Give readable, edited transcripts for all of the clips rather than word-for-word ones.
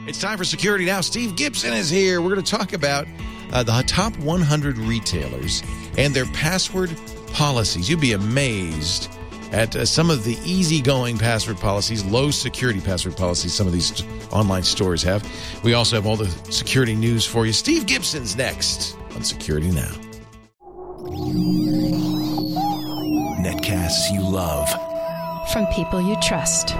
It's time for Security Now. Steve Gibson is here. We're going to talk about the top 100 retailers and their password policies. You'd be amazed at some of the easygoing password policies, low security password policies some of these online stores have. We also have all the security news for you. Steve Gibson's next on Security Now. Netcasts you love. From people you trust.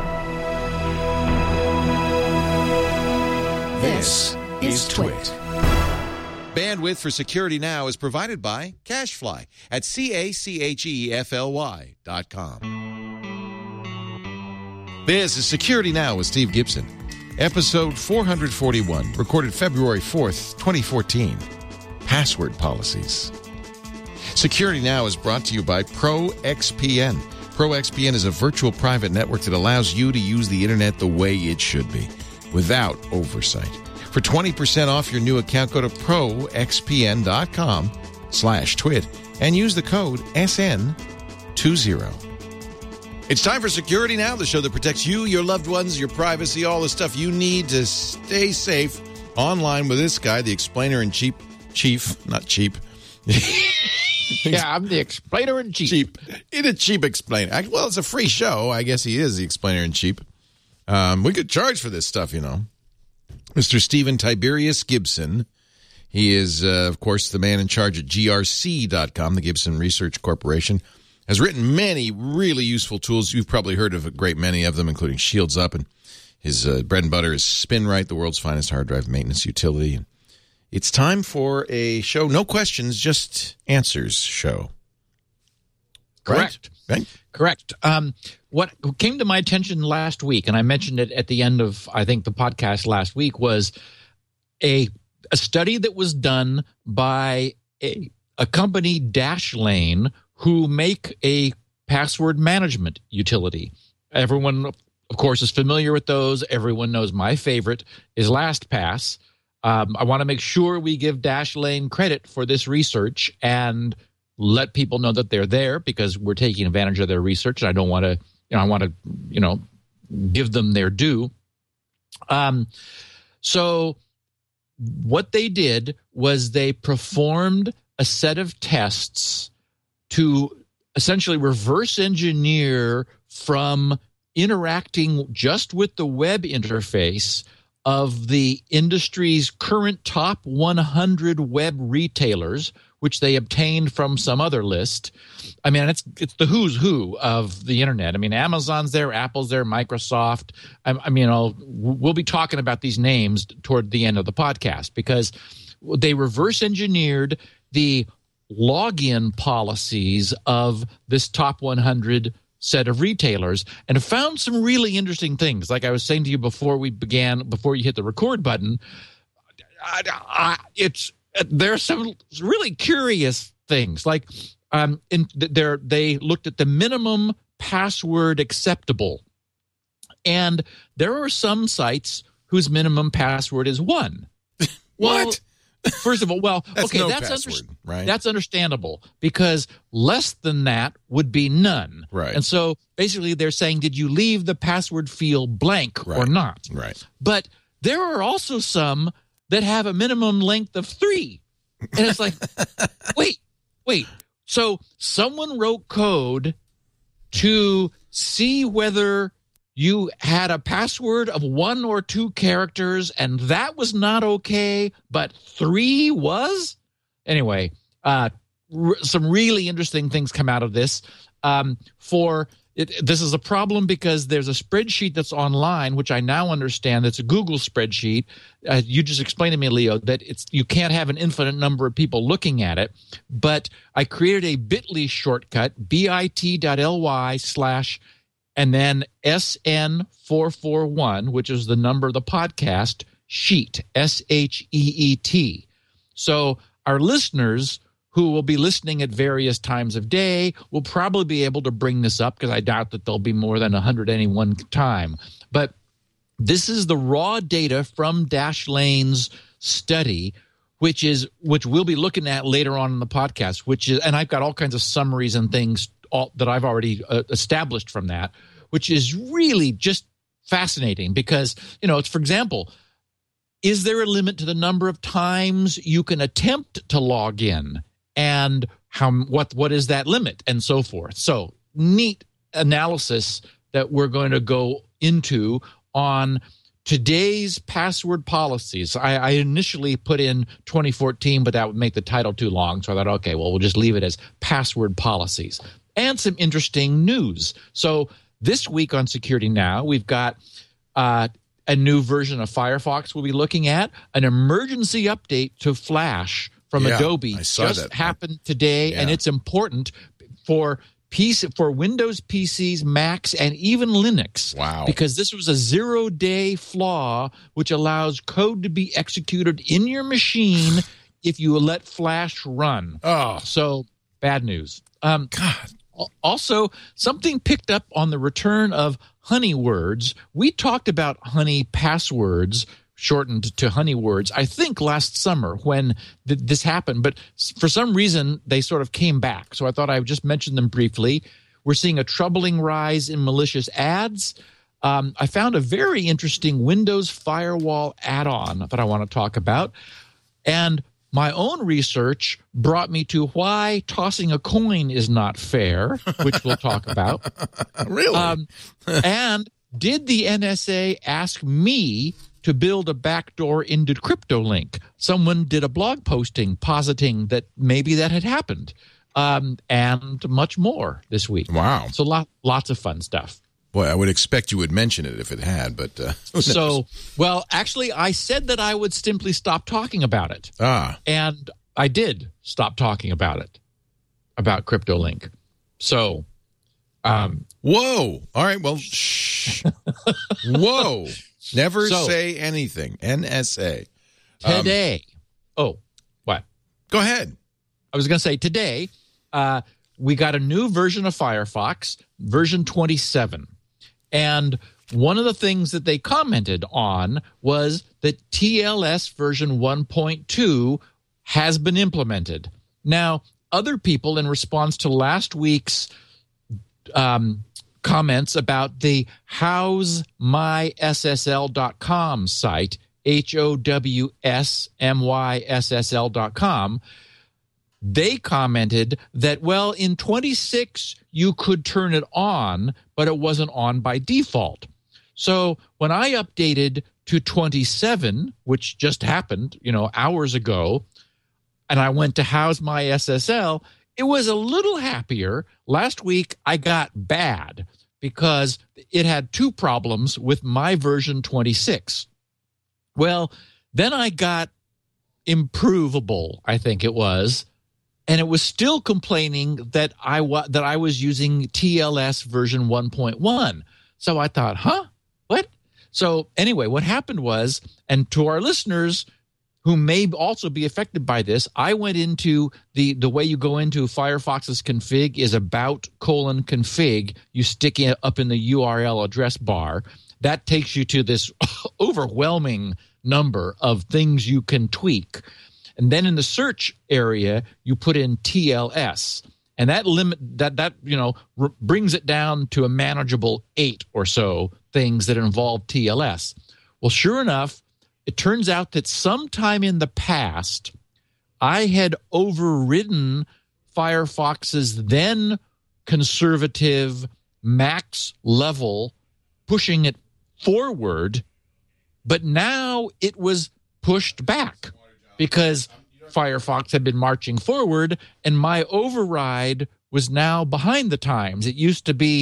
This is Twit. Bandwidth for Security Now is provided by CacheFly at CacheFly.com. This is Security Now with Steve Gibson, episode 441, recorded February 4th, 2014. Password policies. Security Now is brought to you by ProXPN. ProXPN is a virtual private network that allows you to use the internet the way it should be, without oversight. For 20% off your new account, go to proxpn.com/twit and use the code SN20. It's time for Security Now, the show that protects you, your loved ones, your privacy, all the stuff you need to stay safe online with this guy, the explainer-in-chief. Not cheap. Yeah, I'm the explainer-in-chief. Cheap. He's a cheap explainer. Well, it's a free show. I guess he is the explainer-in-chief. We could charge for this stuff, you know. Mr. Stephen Tiberius Gibson. He is, of course, the man in charge at grc.com, the Gibson Research Corporation. Has written many really useful tools. You've probably heard of a great many of them, including Shields Up. And his bread and butter is SpinRite, the world's finest hard drive maintenance utility. And it's time for a show, no questions, just answers show. Correct. Right? Correct. What came to my attention last week, and I mentioned it at the end of, I think, the podcast last week, was a study that was done by a company, Dashlane, who make a password management utility. Everyone, of course, is familiar with those. Everyone knows my favorite is LastPass. I want to make sure we give Dashlane credit for this research and let people know that they're there, because we're taking advantage of their research. And I don't want to, I want to, give them their due. So what they did was they performed a set of tests to essentially reverse engineer from interacting just with the web interface of the industry's current top 100 web retailers, which they obtained from some other list. I mean, it's the who's who of the internet. I mean, Amazon's there, Apple's there, Microsoft. We'll be talking about these names toward the end of the podcast, because they reverse engineered the login policies of this top 100 set of retailers and found some really interesting things. Like I was saying to you before you hit the record button, there are some really curious things. Like they looked at the minimum password acceptable, and there are some sites whose minimum password is 1. What? First of all, that's right? That's understandable, because less than that would be none. Right. And so basically they're saying, did you leave the password field blank or not? Right. But there are also some that have a minimum length of 3. And it's like, wait. So someone wrote code to see whether you had a password of 1 or 2 characters, and that was not okay, but 3 was? Anyway, some really interesting things come out of this. This is a problem because there's a spreadsheet that's online, which I now understand that's a Google spreadsheet. You just explained to me, Leo, that you can't have an infinite number of people looking at it. But I created a bit.ly shortcut, bit.ly/ and then SN441, which is the number of the podcast, sheet, SHEET. So our listeners who will be listening at various times of day will probably be able to bring this up, because I doubt that there'll be more than 100 any one time. But this is the raw data from Dashlane's study, which we'll be looking at later on in the podcast, and I've got all kinds of summaries and things that I've already established from that, which is really just fascinating because, it's, for example, is there a limit to the number of times you can attempt to log in, and what is that limit, and so forth. So neat analysis that we're going to go into on today's password policies. I initially put in 2014, but that would make the title too long. So I thought, okay, well, we'll just leave it as password policies. And some interesting news. So this week on Security Now, we've got a new version of Firefox we'll be looking at, an emergency update to Flash from Adobe just happened today, and it's important for Windows PCs, Macs, and even Linux. Wow. Because this was a 0-day flaw which allows code to be executed in your machine if you let Flash run. Oh. So, bad news. God. Also, something picked up on the return of honey words. We talked about honey passwords, shortened to honey words, I think last summer when this happened. But for some reason, they sort of came back. So I thought I would just mention them briefly. We're seeing a troubling rise in malicious ads. I found a very interesting Windows firewall add-on that I want to talk about. And my own research brought me to why tossing a coin is not fair, which we'll talk about. Really? And did the NSA ask me to build a backdoor into CryptoLink? Someone did a blog posting positing that maybe that had happened, and much more this week. Wow. So lots of fun stuff. Boy, I would expect you would mention it if it had, but well, actually, I said that I would simply stop talking about it. And I did stop talking about it, about CryptoLink. So, whoa. All right, well, shh. Whoa. Never say anything. NSA. Today. What? Go ahead. I was going to say today, we got a new version of Firefox, version 27. And one of the things that they commented on was that TLS version 1.2 has been implemented. Now, other people, in response to last week's comments about the howsmyssl.com site, HOWSMYSSL.com, they commented that, well, in 26, you could turn it on, but it wasn't on by default. So when I updated to 27, which just happened, hours ago, and I went to How's My SSL, it was a little happier. Last week, I got bad because it had two problems with my version 26. Well, then I got improvable, I think it was, and it was still complaining that I was using TLS version 1.1. So I thought, what? So anyway, what happened was, and to our listeners who may also be affected by this, I went into the way you go into Firefox's config is about:config. You stick it up in the URL address bar. That takes you to this overwhelming number of things you can tweak. And then in the search area, you put in TLS. And that brings it down to a manageable 8 or so things that involve TLS. Well, sure enough, it turns out that sometime in the past, I had overridden Firefox's then conservative max level, pushing it forward, but now it was pushed back because Firefox had been marching forward and my override was now behind the times. It used to be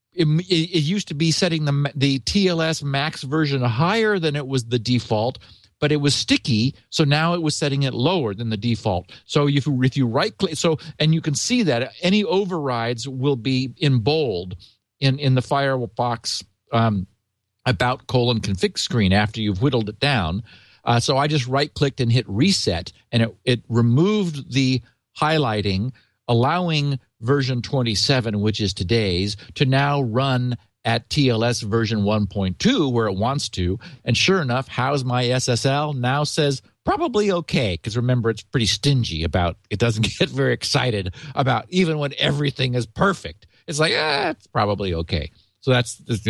setting the TLS max version higher than it was the default, but it was sticky, so now it was setting it lower than the default. So if you right click, and you can see that any overrides will be in bold in the Firefox about:config screen after you've whittled it down. So I just right clicked and hit reset, and it removed the highlighting, allowing version 27, which is today's, to now run at TLS version 1.2 where it wants to. And sure enough, How's My SSL now says probably okay, because remember, it's pretty stingy about, it doesn't get very excited about even when everything is perfect. It's like, it's probably okay. So that's, the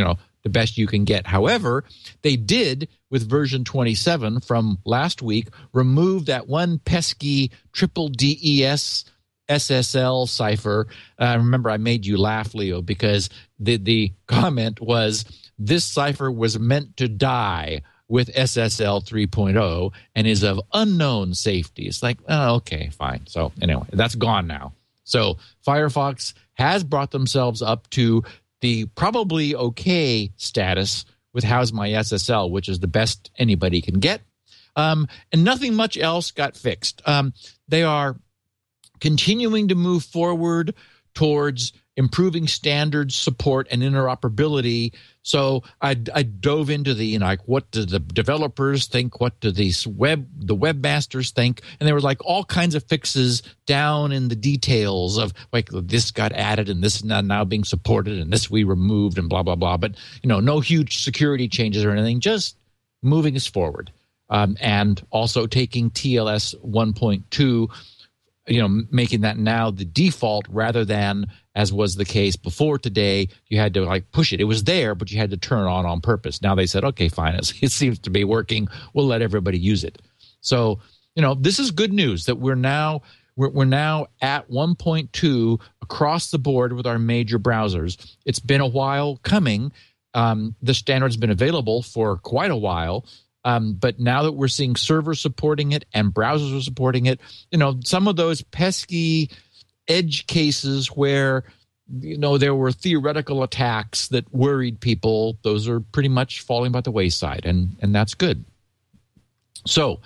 the best you can get. However, they did, with version 27 from last week, remove that one pesky triple DES SSL cipher. Remember, I made you laugh, Leo, because the comment was, this cipher was meant to die with SSL 3.0 and is of unknown safety. It's like, oh, okay, fine. So anyway, that's gone now. So Firefox has brought themselves up to the probably okay status with How's My SSL, which is the best anybody can get. And nothing much else got fixed. They are continuing to move forward towards improving standards, support, and interoperability. So I dove into the, like, what do the developers think? What do the webmasters think? And there was like all kinds of fixes down in the details of like, this got added and this is now being supported and this we removed and blah, blah, blah. But, no huge security changes or anything, just moving us forward. And also taking TLS 1.2, making that now the default rather than, as was the case before today, you had to like push it. It was there, but you had to turn it on purpose. Now they said, okay, fine, it seems to be working. We'll let everybody use it. So, this is good news that we're now at 1.2 across the board with our major browsers. It's been a while coming. The standard's been available for quite a while. But now that we're seeing servers supporting it and browsers are supporting it, some of those pesky edge cases where, there were theoretical attacks that worried people, those are pretty much falling by the wayside, and that's good. So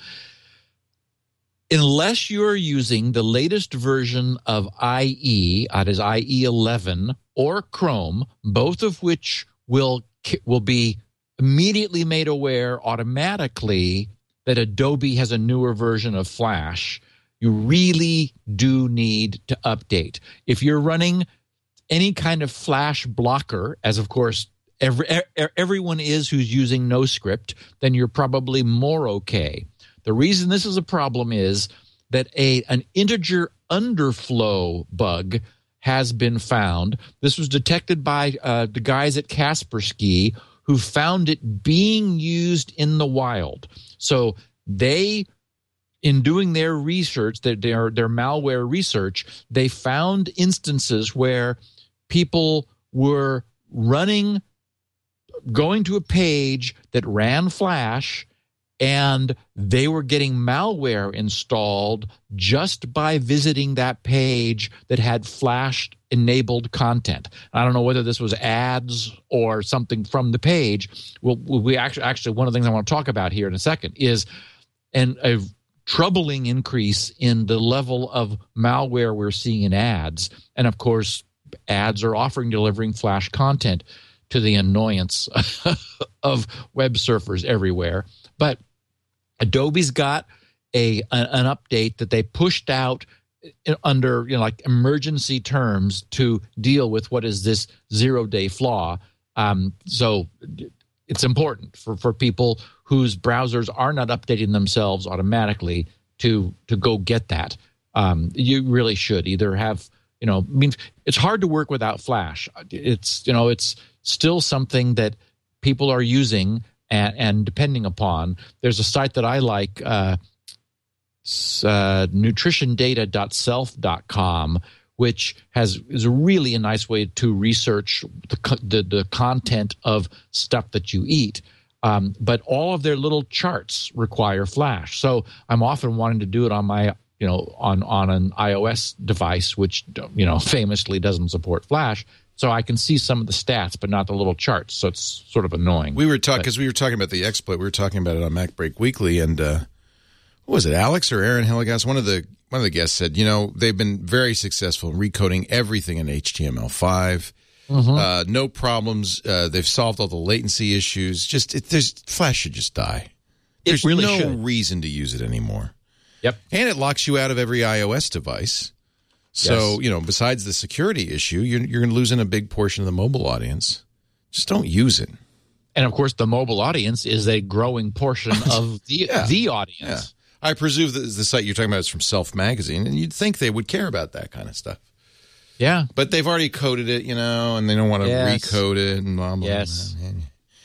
unless you're using the latest version of IE, that is IE 11, or Chrome, both of which will be immediately made aware automatically that Adobe has a newer version of Flash, you really do need to update. If you're running any kind of Flash blocker, as of course everyone is who's using NoScript, then you're probably more okay. The reason this is a problem is that an integer underflow bug has been found. This was detected by the guys at Kaspersky, who found it being used in the wild. So they, in doing their research, their malware research, they found instances where people were going to a page that ran Flash, and they were getting malware installed just by visiting that page that had Flash-enabled content. I don't know whether this was ads or something from the page. Well, we actually one of the things I want to talk about here in a second is a troubling increase in the level of malware we're seeing in ads. And, of course, ads are delivering Flash content to the annoyance of web surfers everywhere. But Adobe's got an update that they pushed out under like emergency terms to deal with what is this 0-day flaw. So it's important for people whose browsers are not updating themselves automatically to go get that. You really should either have, it's hard to work without Flash. It's still something that people are using and depending upon. There's a site that I like, nutritiondata.self.com, which is really a nice way to research the content of stuff that you eat. But all of their little charts require Flash. So I'm often wanting to do it on my, on an iOS device, which, famously doesn't support Flash. So I can see some of the stats, but not the little charts. So it's sort of annoying. We were talking about the exploit. We were talking about it on MacBreak Weekly, and what was it, Alex or Aaron Hilligas? One of the guests said, they've been very successful in recoding everything in HTML5. Mm-hmm. No problems. They've solved all the latency issues. Flash should just die. There's no reason to use it anymore. Yep. And it locks you out of every iOS device. So, yes. Besides the security issue, you're going to lose in a big portion of the mobile audience. Just don't use it. And, of course, the mobile audience is a growing portion of the audience. Yeah. I presume that the site you're talking about is from Self Magazine, and you'd think they would care about that kind of stuff. Yeah. But they've already coded it, and they don't want to recode it and blah, blah, yes. blah.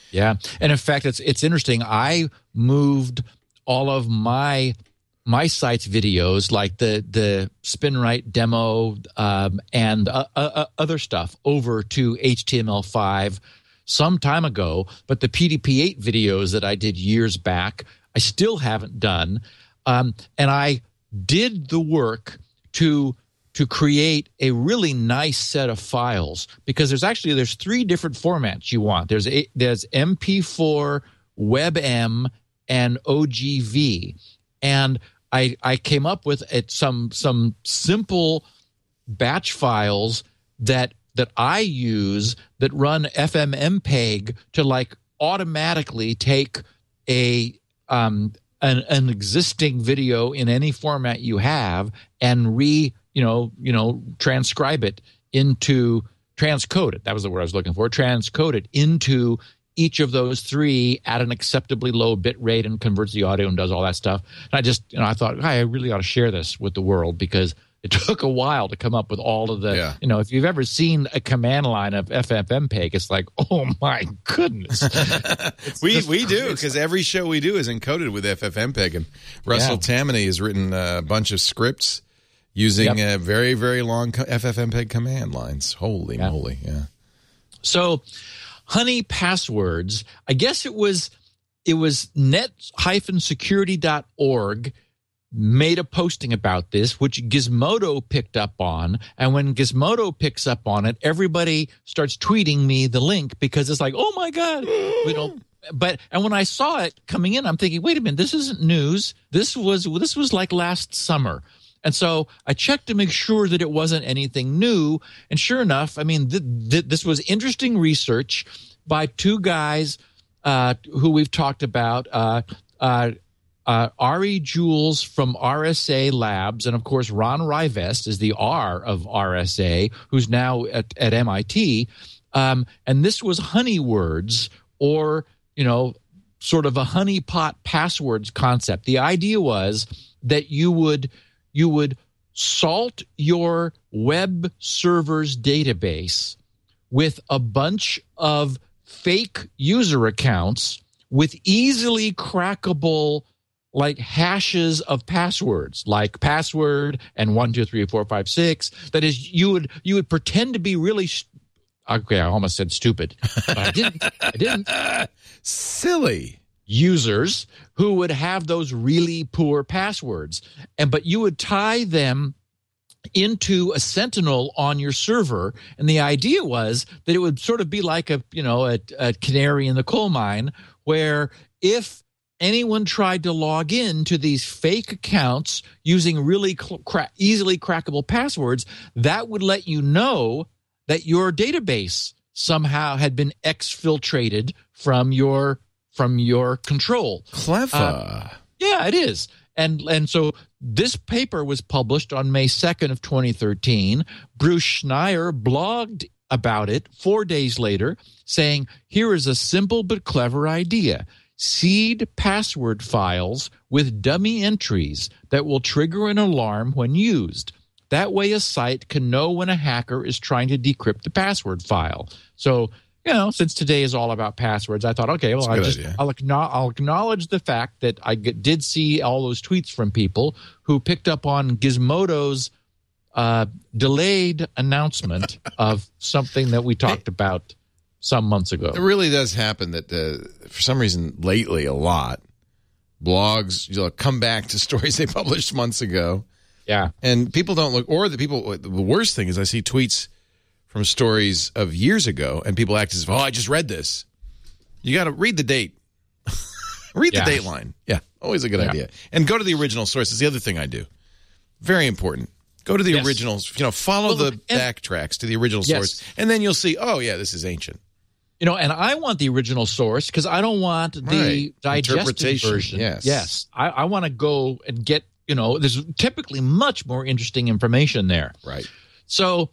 Yeah. And in fact, it's interesting. I moved all of my site's videos, like the SpinRite demo and other stuff, over to HTML5 some time ago. But the PDP-8 videos that I did years back, I still haven't done. And I did the work to create a really nice set of files, because there's 3 different formats you want. There's MP4, WebM, and OGV. And I came up with some simple batch files that I use that run FFmpeg to like automatically take an existing video in any format you have and transcribe it into, transcode it. That was the word I was looking for. Transcode it into each of those 3 at an acceptably low bit rate and converts the audio and does all that stuff. And I thought, I really ought to share this with the world, because it took a while to come up with all of the, if you've ever seen a command line of FFmpeg, it's like, oh my goodness. we do, because every show we do is encoded with FFmpeg. And Russell Tammany has written a bunch of scripts using very, very long FFmpeg command lines. Holy moly, So Honey Passwords, I guess it was net-security.org made a posting about this, which Gizmodo picked up on. And when Gizmodo picks up on it, everybody starts tweeting me the link, because it's like, oh my God, and when I saw it coming in, I'm thinking, wait a minute, this isn't news. This was like last summer. And so I checked to make sure that it wasn't anything new. And sure enough, I mean, this was interesting research by 2 guys who we've talked about, Ari Jules from RSA Labs, and of course Ron Rivest is the R of RSA, who's now at MIT. And this was Honeywords, or sort of a honeypot passwords concept. The idea was that you would salt your web server's database with a bunch of fake user accounts with easily crackable like hashes of passwords, like password and 1 2 3 4 5 6. That is, you would pretend to be really okay, I almost said stupid, but I didn't. Silly users who would have those really poor passwords, but you would tie them into a Sentinel on your server, and the idea was that it would sort of be like a canary in the coal mine, where if anyone tried to log in to these fake accounts using really easily crackable passwords, that would let you know that your database somehow had been exfiltrated from your control. Clever. Yeah, it is. And so this paper was published on May 2nd of 2013. Bruce Schneier blogged about it 4 days later, saying, here is a simple but clever idea. Seed password files with dummy entries that will trigger an alarm when used. That way a site can know when a hacker is trying to decrypt the password file. So, since today is all about passwords, I thought, okay, well, I'll acknowledge the fact that I did see all those tweets from people who picked up on Gizmodo's delayed announcement of something that we talked about some months ago. It really does happen that for some reason lately a lot, blogs come back to stories they published months ago. Yeah. And people don't look, or the worst thing is I see tweets from stories of years ago, and people act as if, I just read this. You got to read the date. Read the date line. Yeah, always a good idea. And go to the original source. It's the other thing I do. Very important. Go to the originals. Follow the backtracks to the original source, and then you'll see, this is ancient. And I want the original source because I don't want the digested version. Yes. I want to go and get, there's typically much more interesting information there. Right. So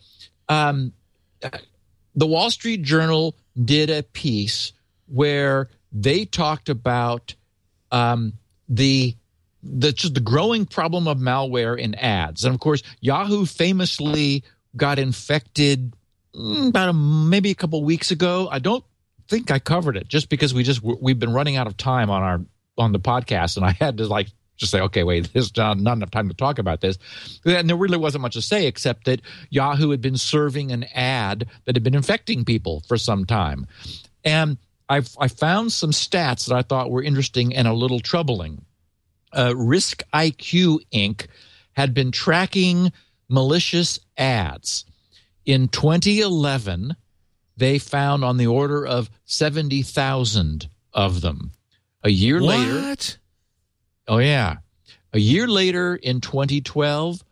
the Wall Street Journal did a piece where they talked about the growing problem of malware in ads. And, of course, Yahoo famously got infected about maybe a couple weeks ago. I don't think I covered it just because we've been running out of time on the podcast, and I had to just say, okay, wait, there's not enough time to talk about this. And there really wasn't much to say except that Yahoo had been serving an ad that had been infecting people for some time. And I found some stats that I thought were interesting and a little troubling. Risk IQ Inc. had been tracking malicious ads. In 2011, they found on the order of 70,000 of them. A year later. Oh, yeah. A year later, in 2012,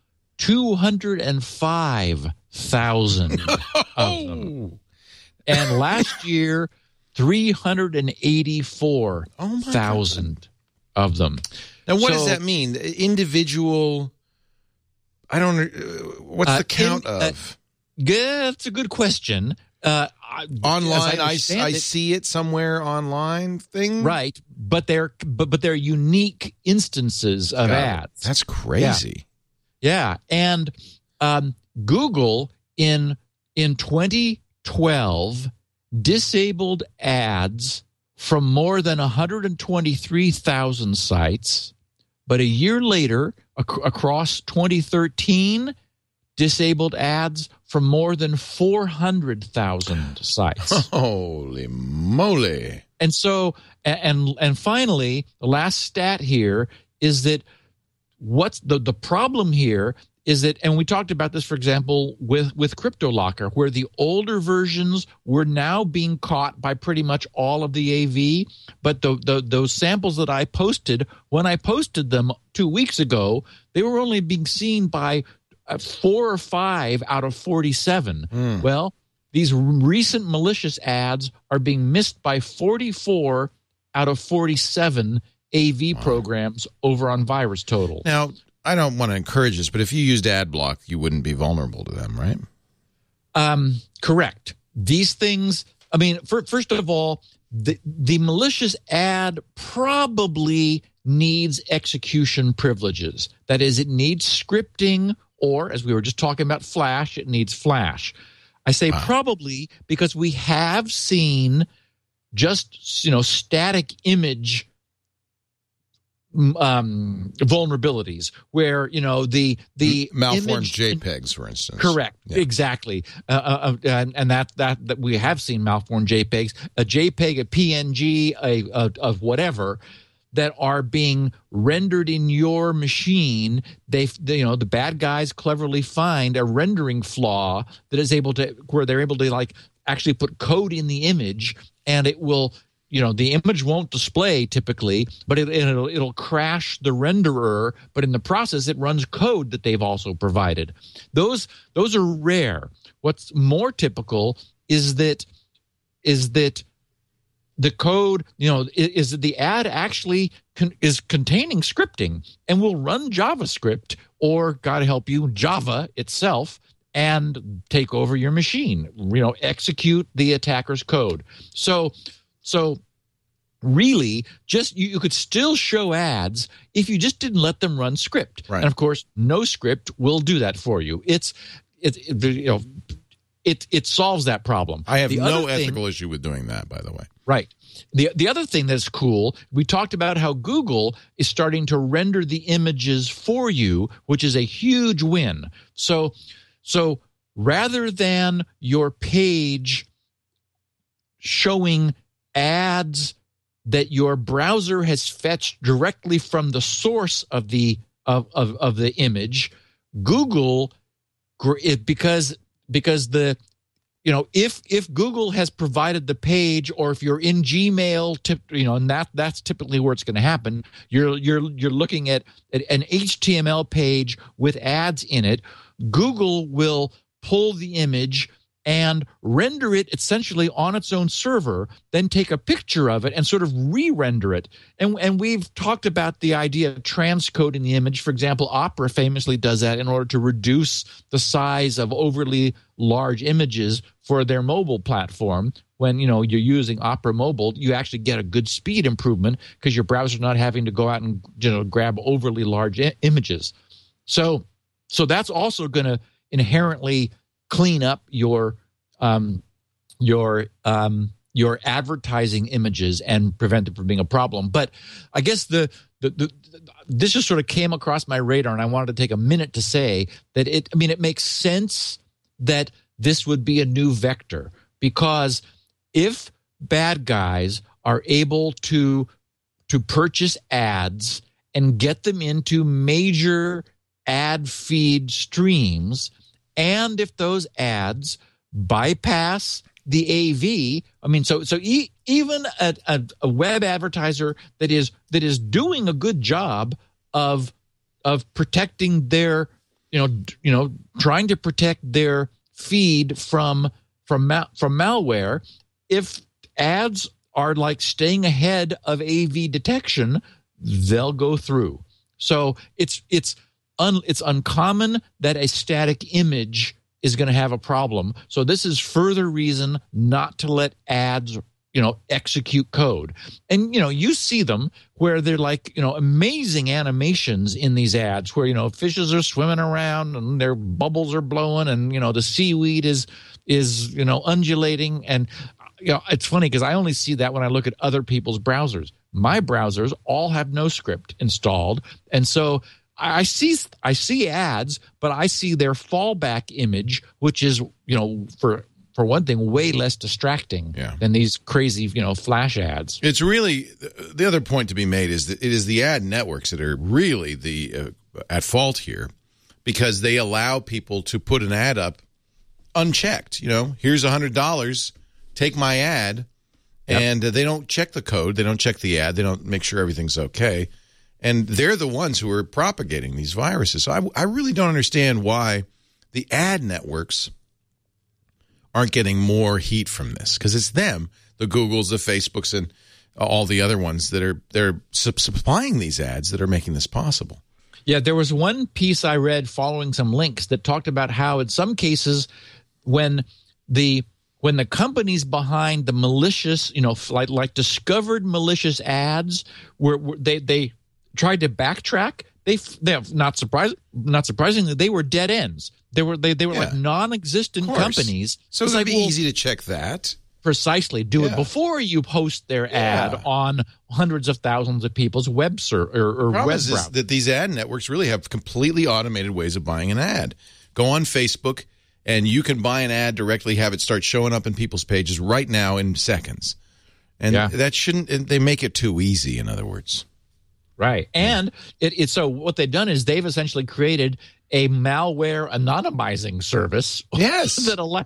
205,000 of them. And last year, 384,000 of them. Now, what does that mean? Individual, I don't know. What's the count of? That's a good question. Online, I see it somewhere online thing. Right, but they're unique instances of ads. That's crazy. Yeah. And Google in 2012 disabled ads from more than 123,000 sites, but a year later, across 2013, disabled ads from more than 400,000 sites. Holy moly. And so, and finally, the last stat here is that what's the problem here is that, and we talked about this, for example, with CryptoLocker, where the older versions were now being caught by pretty much all of the AV, but those samples that I posted, when I posted them 2 weeks ago, they were only being seen by 4 or 5 out of 47. Well, these recent malicious ads are being missed by 44 out of 47 AV programs over on VirusTotal. Now, I don't want to encourage this, but if you used AdBlock, you wouldn't be vulnerable to them, right? Correct. These things, I mean, first of all, the malicious ad probably needs execution privileges. That is, it needs scripting, or as we were just talking about Flash, it needs Flash. I say probably because we have seen just, static image vulnerabilities where the malformed JPEGs, for instance. Correct. Yeah. Exactly. And that we have seen malformed JPEGs, a JPEG, a PNG, of whatever, that are being rendered in your machine. The bad guys cleverly find a rendering flaw that is where they're able to actually put code in the image, and it will, the image won't display typically, but it'll crash the renderer. But in the process, it runs code that they've also provided. Those are rare. What's more typical is that the code, is that the ad actually is containing scripting and will run JavaScript or, God help you, Java itself, and take over your machine. Execute the attacker's code. So really, just you could still show ads if you just didn't let them run script. Right. And of course, no script will do that for you. It solves that problem. I have no ethical issue with doing that, by the way. Right. The other thing that's cool, we talked about how Google is starting to render the images for you, which is a huge win. So rather than your page showing ads that your browser has fetched directly from the source of the image, Google, because the if Google has provided the page, or if you're in Gmail, and that's typically where it's going to happen. You're looking at an HTML page with ads in it. Google will pull the image and render it essentially on its own server, then take a picture of it and sort of re-render it. And we've talked about the idea of transcoding the image. For example, Opera famously does that in order to reduce the size of overly large images for their mobile platform. When you're using Opera Mobile, you actually get a good speed improvement because your browser's not having to go out and grab overly large images. So that's also going to inherently clean up your your advertising images and prevent it from being a problem. But I guess this just sort of came across my radar, and I wanted to take a minute to say that it makes sense that this would be a new vector, because if bad guys are able to purchase ads and get them into major ad feed streams, and if those ads bypass the AV, even a web advertiser that is doing a good job of protecting their trying to protect their feed from malware, if ads are like staying ahead of AV detection, they'll go through. So it's uncommon that a static image is going to have a problem. So this is further reason not to let ads, execute code. And, you see them where they're like, amazing animations in these ads where, fishes are swimming around and their bubbles are blowing and, the seaweed is undulating. And, it's funny because I only see that when I look at other people's browsers. My browsers all have NoScript installed. And so I see ads, but I see their fallback image, which is, for one thing, way less distracting than these crazy, flash ads. It's really, the other point to be made is that it is the ad networks that are really at fault here, because they allow people to put an ad up unchecked. Here's $100, take my ad, and they don't check the code, they don't check the ad, they don't make sure everything's okay. And they're the ones who are propagating these viruses. So I really don't understand why the ad networks aren't getting more heat from this, because it's them, the Googles, the Facebooks, and all the other ones they're supplying these ads that are making this possible. Yeah, there was one piece I read following some links that talked about how in some cases when the companies behind the malicious, like discovered malicious ads, were they tried to backtrack, they not surprisingly, they were dead ends. They were like non-existent companies. So it's be easy to check that. Precisely. Do it before you post their ad on hundreds of thousands of people's web or web browsers. Is that these ad networks really have completely automated ways of buying an ad. Go on Facebook, and you can buy an ad directly, have it start showing up in people's pages right now in seconds. And that shouldn't. They make it too easy. In other words. Right. And so what they've done is they've essentially created a malware anonymizing service. Yes.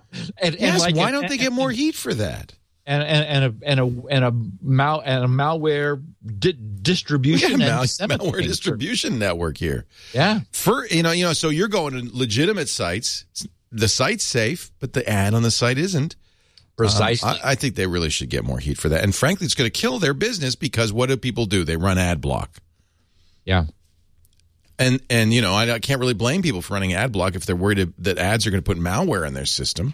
Why don't they get more heat for that? And a malware distribution malware distribution network here. Yeah. So you're going to legitimate sites. The site's safe, but the ad on the site isn't. Precisely. I think they really should get more heat for that. And frankly, it's going to kill their business, because what do people do? They run ad block. Yeah. And I can't really blame people for running ad block if they're worried that ads are going to put malware in their system.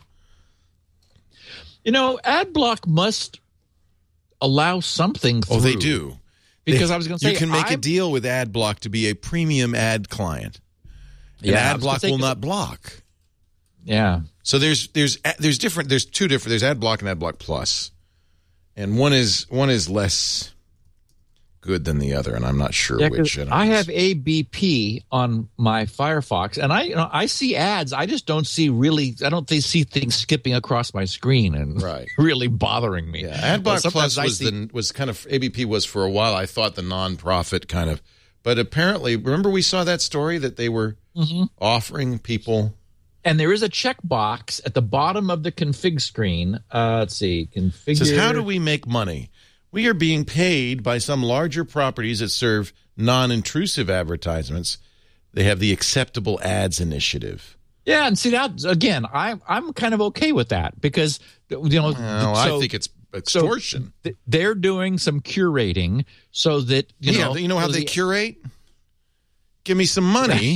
Ad block must allow something through. Oh, they do. Because I was going to say, you can make a deal with ad block to be a premium ad client. And ad block will not block. Yeah. So there's two different. There's ad block and ad block plus, and one is less good than the other, and I'm not sure which. I have ABP on my Firefox, and I see ads. I just don't see see things skipping across my screen and really bothering me. Yeah, ad block plus was kind of ABP was for a while. I thought the nonprofit kind of, but apparently, remember we saw that story that they were offering people. And there is a checkbox at the bottom of the config screen. Let's see. Configure. It says, how do we make money? We are being paid by some larger properties that serve non-intrusive advertisements. They have the acceptable ads initiative. Yeah, and see that again. I'm kind of okay with that because I think it's extortion. So they're doing some curating so that you know how they curate. Give me some money.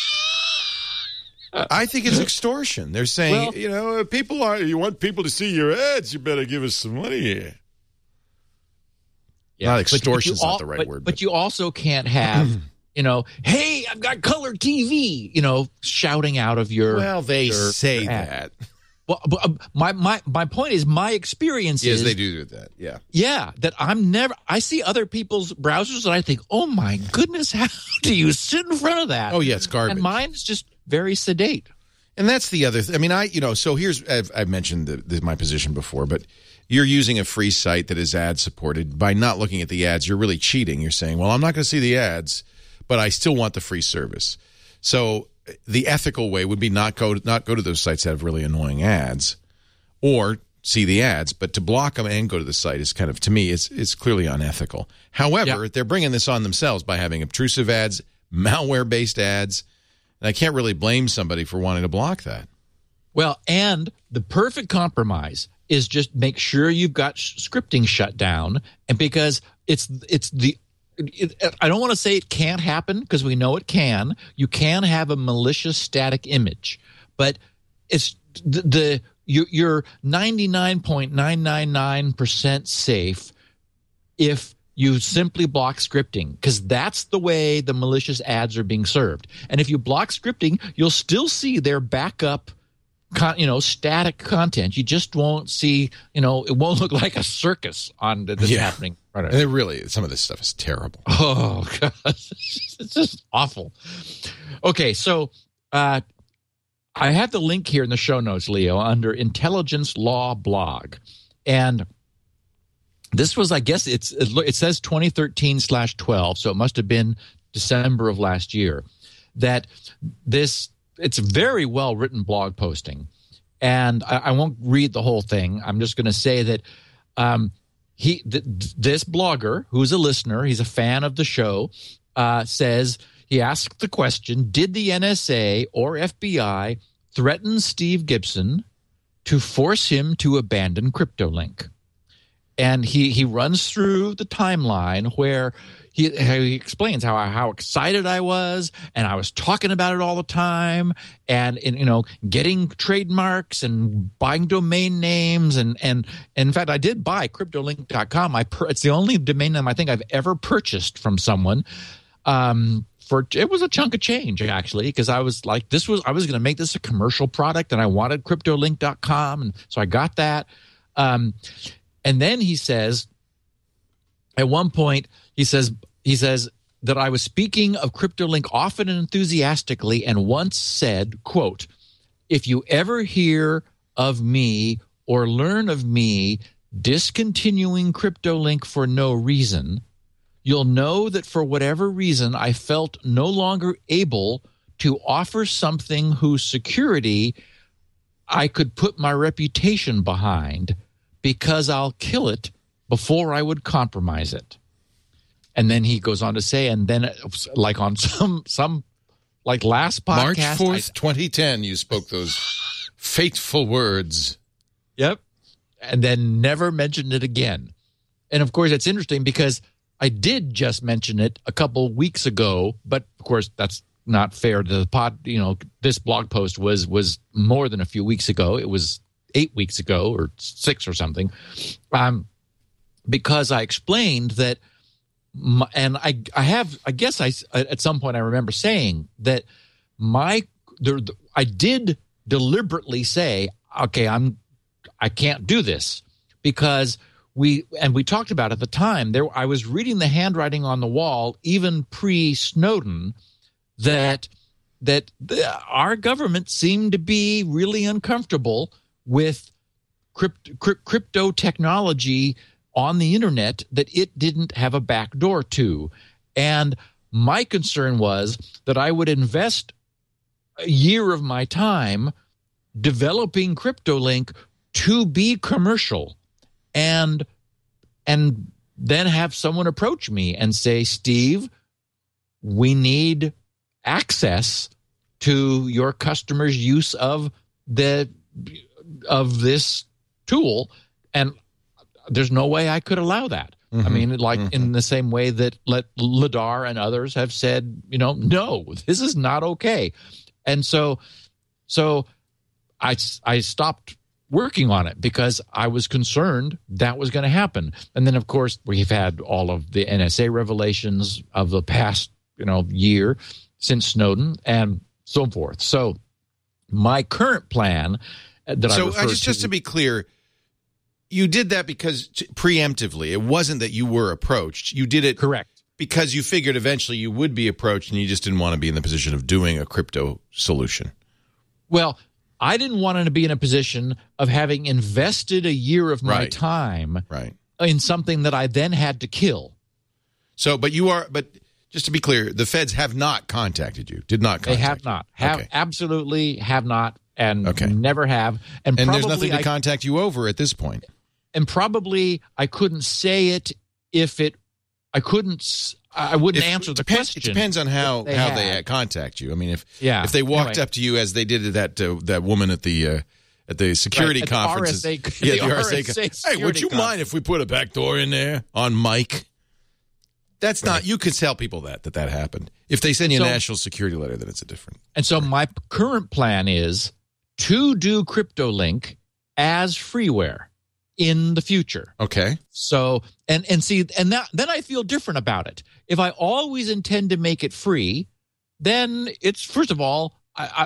I think it's extortion. They're saying, you want people to see your ads, you better give us some money here. Yeah, not extortion's not the right word. But you also can't have, hey, I've got color TV, shouting out of your. Well, they say that. Well, my point is, my experience is they do that. Yeah. Yeah, that I see other people's browsers and I think, oh my goodness, how do you sit in front of that? Oh yeah, it's garbage. And mine is just very sedate. And that's the other I mean, so here's, I've mentioned my position before, but you're using a free site that is ad supported. By not looking at the ads, you're really cheating. You're saying, well, I'm not going to see the ads, but I still want the free service. So the ethical way would be not go to those sites that have really annoying ads, or see the ads, but to block them and go to the site is kind of, to me, it's clearly unethical. However, they're bringing this on themselves by having obtrusive ads, malware-based ads, and I can't really blame somebody for wanting to block that. Well, and the perfect compromise is just make sure you've got scripting shut down, and because I don't want to say it can't happen, because we know it can. You can have a malicious static image, but it's you're 99.999% safe if you simply block scripting, because that's the way the malicious ads are being served. And if you block scripting, you'll still see their backup static content. You just won't see, it won't look like a circus on this happening. Right. And really, some of this stuff is terrible. Oh, God. It's just awful. Okay, so I have the link here in the show notes, Leo, under Intelligence Law Blog. And this was, I guess, it says 2013/12, so it must have been December of last year, that it's a very well-written blog posting. And I won't read the whole thing. I'm just going to say that this blogger, who's a listener, he's a fan of the show, says, he asked the question, did the NSA or FBI threaten Steve Gibson to force him to abandon CryptoLink? And he runs through the timeline where he explains how excited I was, and I was talking about it all the time, and getting trademarks and buying domain names, and in fact I did buy CryptoLink.com. It's the only domain name I think I've ever purchased from someone. It was a chunk of change, actually, because I was like, I was going to make this a commercial product, and I wanted CryptoLink.com, and so I got that. And then he says, at one point, he says that I was speaking of CryptoLink often and enthusiastically, and once said, quote, if you ever hear of me or learn of me discontinuing CryptoLink for no reason, you'll know that for whatever reason I felt no longer able to offer something whose security I could put my reputation behind, because I'll kill it before I would compromise it. And then he goes on to say, and then like on some last podcast, March 4th, 2010, you spoke those fateful words. Yep. And then never mentioned it again. And of course, it's interesting because I did just mention it a couple weeks ago, but of course that's not fair to the pod. This blog post was more than a few weeks ago. It was 8 weeks ago or 6 or something, because I explained that, I guess at some point I remember saying that I did deliberately say, okay, I can't do this, because we talked about at the time I was reading the handwriting on the wall, even pre-Snowden, that our government seemed to be really uncomfortable with crypto technology on the internet that it didn't have a back door to. And my concern was that I would invest a year of my time developing CryptoLink to be commercial, and then have someone approach me and say, Steve, we need access to your customers' use of this tool, and there's no way I could allow that. Mm-hmm. I mean, in the same way that Ladar and others have said, no, this is not okay. And so I stopped working on it because I was concerned that was going to happen. And then, of course, we've had all of the NSA revelations of the past, year since Snowden and so forth. So my current plan that I referred to. Just to be clear, you did that because preemptively. It wasn't that you were approached. You did it Correct. because you figured eventually you would be approached and you just didn't want to be in the position of doing a crypto solution. Well, I didn't want to be in a position of having invested a year of my time in something that I then had to kill. So, but just to be clear, the feds have not contacted you, did not contact you. They have not. Absolutely have not, and never have. And there's nothing to contact you over at this point. And probably I couldn't say it if I wouldn't answer the question. It depends on how they contact you. I mean, if they walked up to you as they did that woman at the security conference, the RSA. Hey, would you mind if we put a back door in there on Mike? That's not. You could tell people that happened. If they send you a national security letter, then it's a different. And so my current plan is to do CryptoLink as freeware in the future. Okay. So then I feel different about it. If I always intend to make it free, then it's, first of all,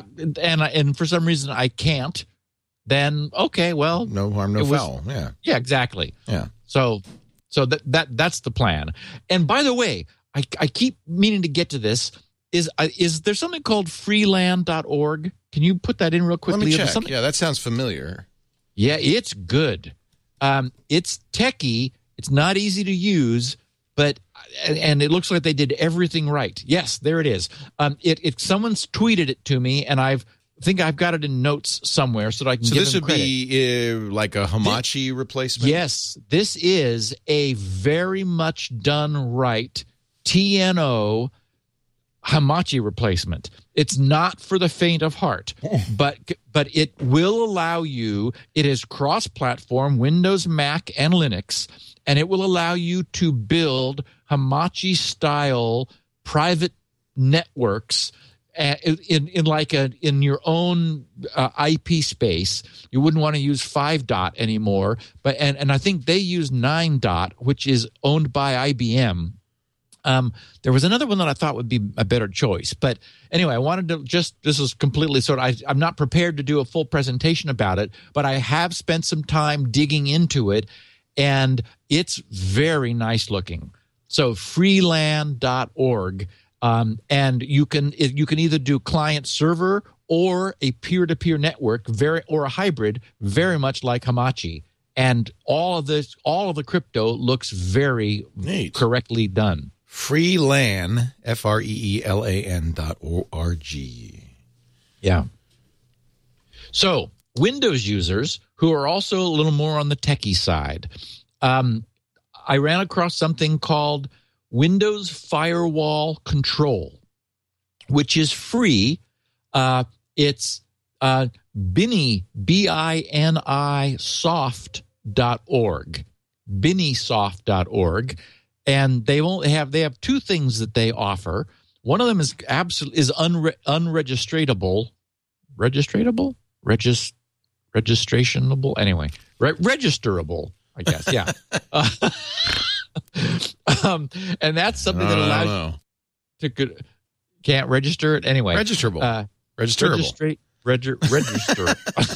and for some reason I can't. Then okay, well, no harm, no foul. Yeah, exactly. Yeah. So that's the plan. And by the way, I keep meaning to get to this. Is there something called freeland.org? Can you put that in real quickly? Let me check. Yeah, that sounds familiar. Yeah, it's good. It's techie. It's not easy to use, but and it looks like they did everything right. Yes, there it is. Someone's tweeted it to me, and I think I've got it in notes somewhere so that I can give them credit. So this would be like a Hamachi replacement? Yes, this is a very much done right TNO Hamachi replacement. It's not for the faint of heart, but it will allow you, it is cross-platform, Windows, Mac, and Linux, and it will allow you to build Hamachi-style private networks in your own IP space. You wouldn't want to use 5.0 anymore, but and I think they use 9.0, which is owned by IBM. There was another one that I thought would be a better choice, but anyway, I wanted to this is completely I'm not prepared to do a full presentation about it, but I have spent some time digging into it, and it's very nice looking. So freeland.org. And you can either do client server or a peer-to-peer network, or a hybrid, very much like Hamachi. And all of the crypto looks very neat, correctly done. Freelan, FREELAN.org. Yeah. So Windows users who are also a little more on the techie side, I ran across something called Windows Firewall Control, which is free. It's Bini, BINI soft.org, binisoft.org, and they have two things that they offer. One of them is unregistratable, registrationable, anyway, registerable, I guess, yeah. And that's something that allows you to can't register it anyway. Registerable. Registerable. Register.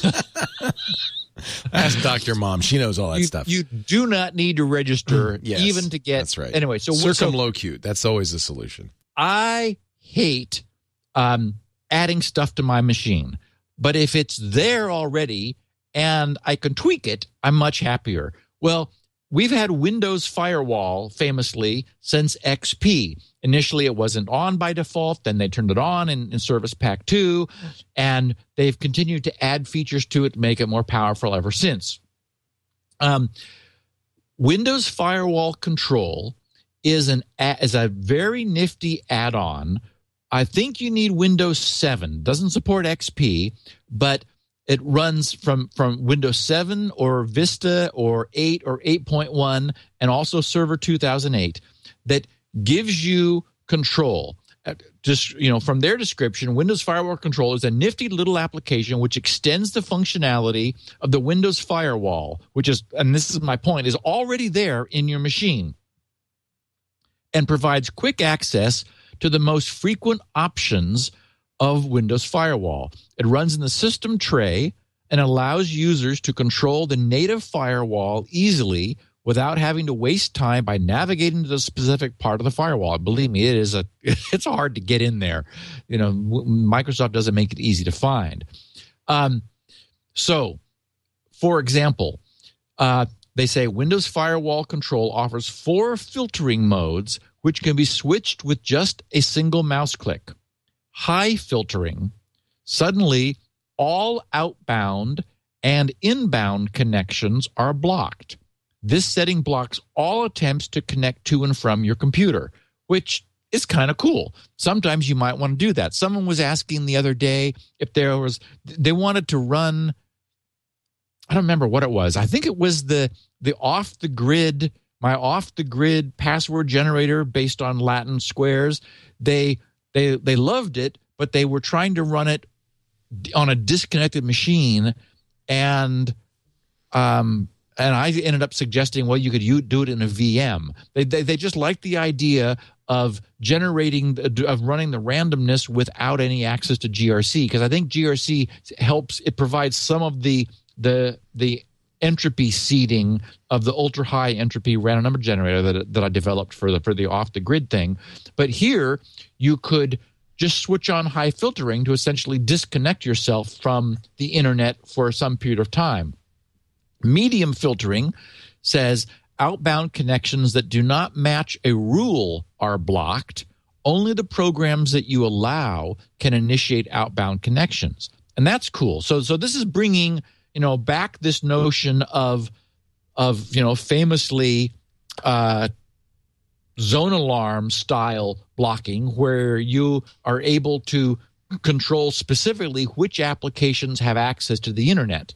Ask Dr. Mom. She knows all that stuff. You do not need to register even to get. That's right. Anyway, so circumlocute. That's always the solution. I hate adding stuff to my machine, but if it's there already and I can tweak it, I'm much happier. Well, we've had Windows Firewall famously since XP. Initially, it wasn't on by default. Then they turned it on in Service Pack 2, and they've continued to add features to it to make it more powerful ever since. Windows Firewall Control is a very nifty add-on. I think you need Windows 7. Doesn't support XP, but it runs from Windows 7 or Vista or 8 or 8.1 and also Server 2008 that gives you control. Just from their description, Windows Firewall Control is a nifty little application which extends the functionality of the Windows Firewall, which is, and this is my point, is already there in your machine and provides quick access to the most frequent options of Windows Firewall. It runs in the system tray, and allows users to control the native firewall easily without having to waste time by navigating to the specific part of the firewall. Believe me, it's hard to get in there. Microsoft doesn't make it easy to find. So, for example, they say Windows Firewall Control offers 4 filtering modes, which can be switched with just a single mouse click. High filtering. Suddenly, all outbound and inbound connections are blocked. This setting blocks all attempts to connect to and from your computer, which is kind of cool. Sometimes you might want to do that. Someone was asking the other day if they wanted to run, I don't remember what it was. I think it was my off-the-grid password generator based on Latin squares. They loved it, but they were trying to run it on a disconnected machine, and I ended up suggesting, well, you could do it in a VM. They just liked the idea of running the randomness without any access to GRC, because I think GRC helps. It provides some of the entropy seeding of the ultra high entropy random number generator that I developed for the off the grid thing. But here you could just switch on high filtering to essentially disconnect yourself from the internet for some period of time. Medium filtering says outbound connections that do not match a rule are blocked. Only the programs that you allow can initiate outbound connections. And that's cool. So this is bringing, back this notion of famously zone alarm style blocking, where you are able to control specifically which applications have access to the internet.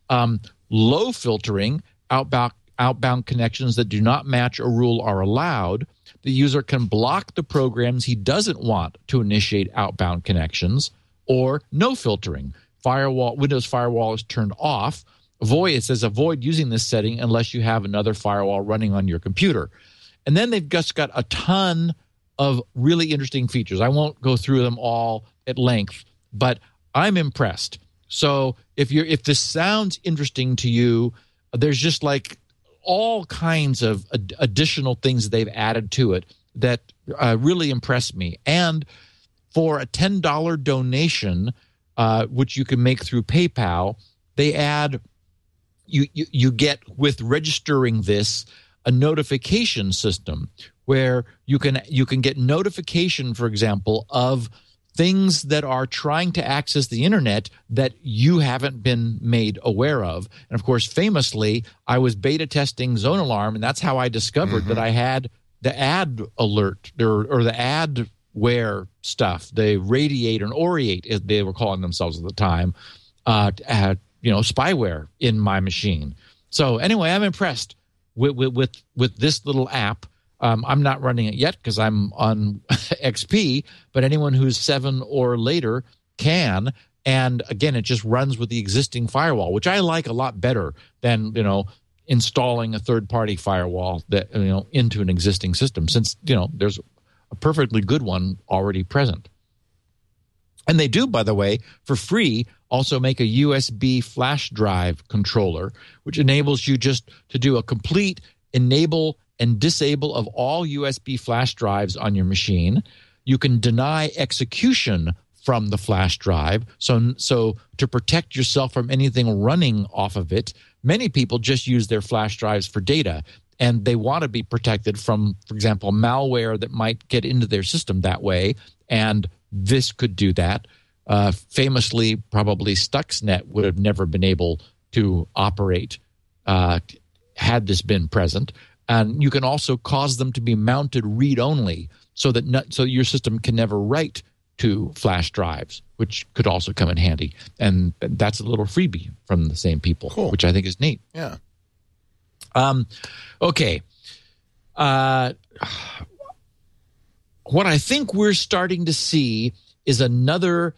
Low filtering, outbound connections that do not match a rule are allowed. The user can block the programs he doesn't want to initiate outbound connections. Or no filtering. Windows Firewall is turned off. It says avoid using this setting unless you have another firewall running on your computer. And then they've just got a ton of really interesting features. I won't go through them all at length, but I'm impressed. So if this sounds interesting to you, there's just like all kinds of additional things they've added to it that really impressed me. And for a $10 donation, which you can make through PayPal, they add you get, with registering this, a notification system where you can get notification, for example, of things that are trying to access the internet that you haven't been made aware of. And of course, famously, I was beta testing Zone Alarm, and that's how I discovered that I had the ad alert or the adware stuff, the Radiate and Oriate, as they were calling themselves at the time, spyware in my machine. So anyway, I'm impressed with this little app. I'm not running it yet because I'm on XP, but anyone who's 7 or later can. And again, it just runs with the existing firewall, which I like a lot better than, installing a third-party firewall that, into an existing system, since, there's a perfectly good one already present. And they do, by the way, for free, also make a USB flash drive controller, which enables you just to do a complete enable and disable of all USB flash drives on your machine. You can deny execution from the flash drive. So to protect yourself from anything running off of it, many people just use their flash drives for data, and they want to be protected from, for example, malware that might get into their system that way, and this could do that. Famously, probably Stuxnet would have never been able to operate had this been present. And you can also cause them to be mounted read-only, so your system can never write to flash drives, which could also come in handy. And that's a little freebie from the same people, cool, which I think is neat. Yeah. Okay. What I think we're starting to see is another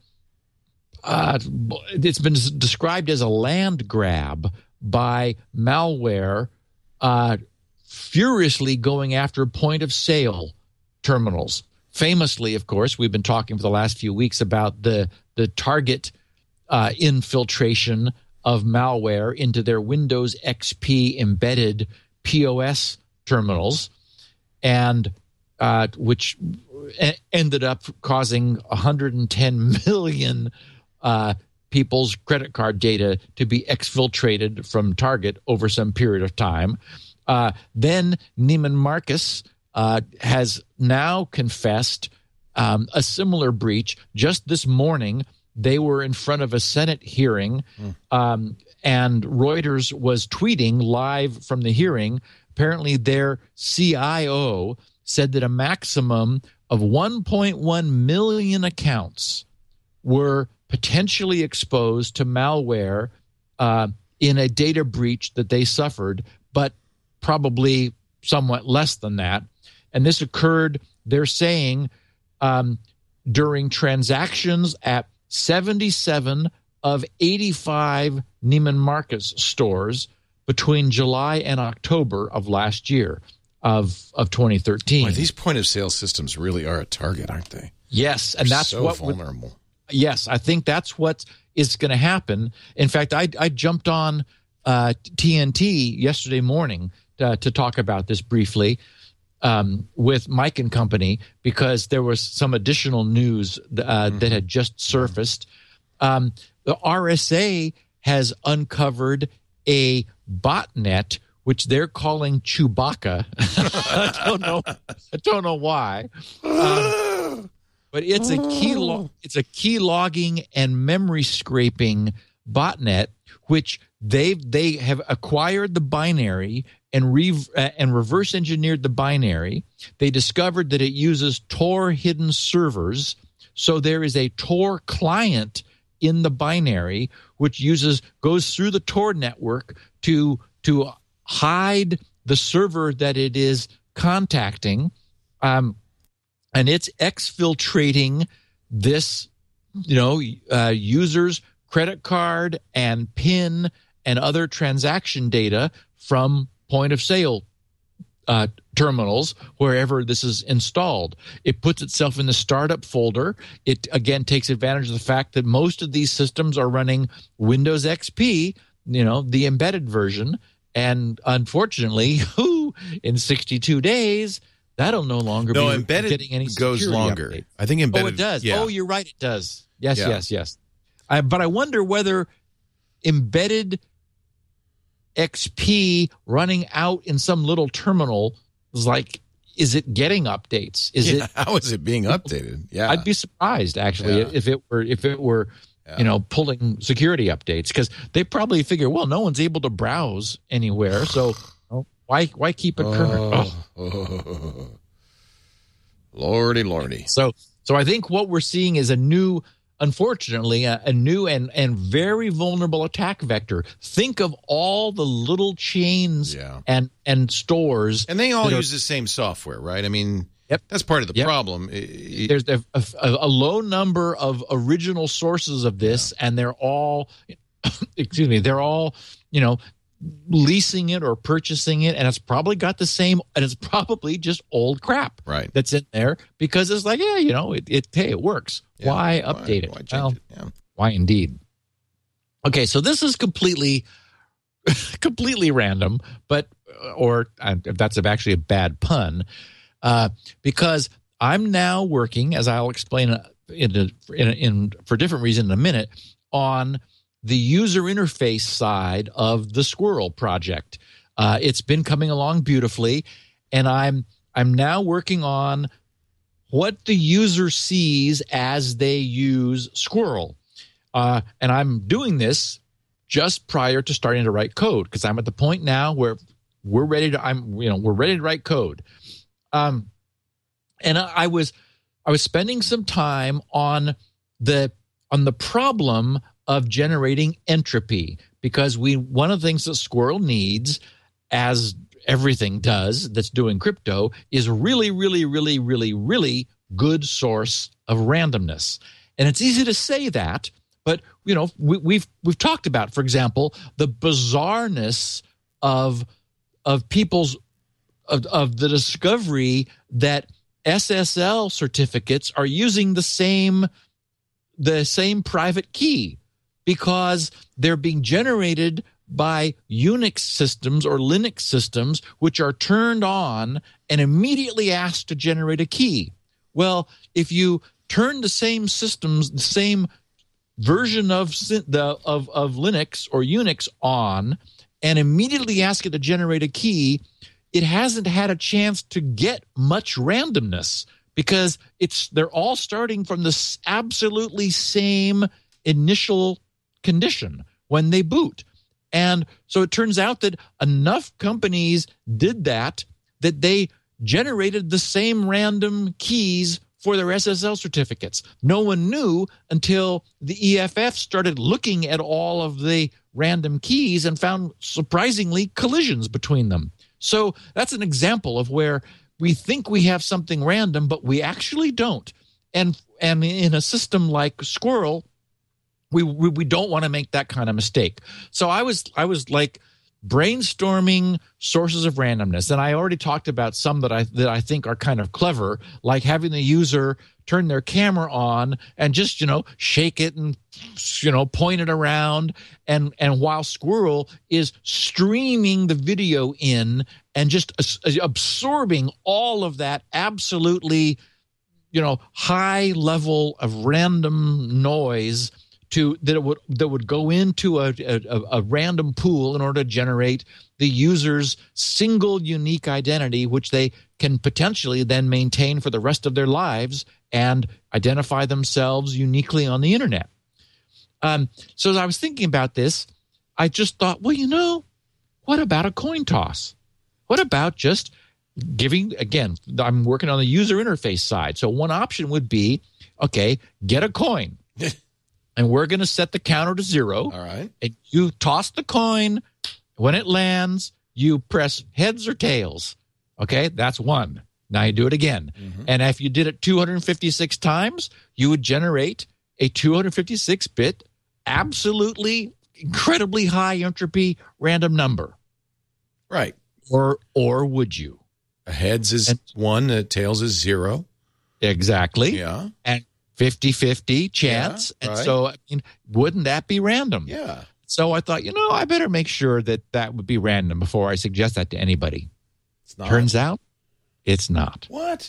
it's been described as a land grab by malware furiously going after point-of-sale terminals. Famously, of course, we've been talking for the last few weeks about the Target infiltration of malware into their Windows XP embedded POS terminals, and which ended up causing 110 million people's credit card data to be exfiltrated from Target over some period of time. Then Neiman Marcus has now confessed a similar breach. Just this morning, they were in front of a Senate hearing, and Reuters was tweeting live from the hearing. Apparently, their CIO said that a maximum of 1.1 million accounts were potentially exposed to malware in a data breach that they suffered, but probably somewhat less than that. And this occurred, they're saying, during transactions at 77 of 85 Neiman Marcus stores between July and October of last year, of 2013. Boy, these point-of-sale systems really are a target, aren't they? Yes, and that's so what vulnerable. Yes, I think that's what is going to happen. In fact, I jumped on TNT yesterday morning to talk about this briefly with Mike and Company, because there was some additional news that had just surfaced. The RSA has uncovered a botnet which they're calling Chewbacca. I don't know why. But it's a key logging and memory scraping botnet, which they have acquired the binary and reverse engineered the binary. They discovered that it uses Tor hidden servers, so there is a Tor client in the binary which goes through the Tor network to hide the server that it is contacting. And it's exfiltrating this, user's credit card and PIN and other transaction data from point of sale terminals wherever this is installed. It puts itself in the startup folder. It again takes advantage of the fact that most of these systems are running Windows XP, the embedded version, and unfortunately, in 62 days. That'll no longer be embedded getting any goes longer. Updates. I think embedded. Oh, it does. Yeah. Oh, you're right. It does. Yes. But I wonder whether embedded XP running out in some little terminal is it getting updates? How is it being updated? Yeah, I'd be surprised actually if it were pulling security updates, because they probably figure, well, no one's able to browse anywhere, so. Why keep it current? Lordy. So I think what we're seeing is unfortunately, a new and very vulnerable attack vector. Think of all the little chains and stores. And they all use the same software, right? I mean, that's part of the problem. There's a low number of original sources of this, and they're all, they're all, leasing it or purchasing it, and it's probably got the same, and it's probably just old crap that's in there, because it's like, it works. Why update it? Why change it? Why indeed? Okay, so this is completely random, but that's actually a bad pun, because I'm now working, as I'll explain for different reason in a minute, on the user interface side of the Squirrel project. It's been coming along beautifully, and I'm now working on what the user sees as they use Squirrel. And I'm doing this just prior to starting to write code, because I'm at the point now where we're ready to write code. And I was spending some time on the problem of generating entropy, because one of the things that Squirrel needs, as everything does that's doing crypto, is really, really, really, really, really good source of randomness. And it's easy to say that, but we've talked about, for example, the bizarreness of people's of the discovery that SSL certificates are using the same private key. because they're being generated by Unix systems or Linux systems, which are turned on and immediately asked to generate a key. Well, if you turn the same systems, the same version of Linux or Unix on, and immediately ask it to generate a key, it hasn't had a chance to get much randomness because they're all starting from the absolutely same initial condition when they boot. And so it turns out that enough companies did that they generated the same random keys for their SSL certificates. No one knew until the EFF started looking at all of the random keys and found surprisingly collisions between them. So that's an example of where we think we have something random, but we actually don't. And in a system like Squirrel, we don't want to make that kind of mistake. So I was like brainstorming sources of randomness, and I already talked about some that I think are kind of clever, like having the user turn their camera on and just shake it and point it around, and while Squirrel is streaming the video in and just absorbing all of that absolutely high level of random noise that would go into a random pool in order to generate the user's single unique identity, which they can potentially then maintain for the rest of their lives and identify themselves uniquely on the internet. So as I was thinking about this, I just thought, well, what about a coin toss? What about just giving, again, I'm working on the user interface side. So one option would be, okay, get a coin. And we're going to set the counter to 0. All right. And you toss the coin. When it lands, you press heads or tails. Okay, that's one. Now you do it again. Mm-hmm. And if you did it 256 times, you would generate a 256-bit, absolutely incredibly high entropy random number. Right. Or would you? A heads is 1, a tails is 0. Exactly. Yeah. And 50-50 chance. Yeah, and right. so, wouldn't that be random? Yeah. So I thought, I better make sure that would be random before I suggest that to anybody. It's not. Turns out it's not. What?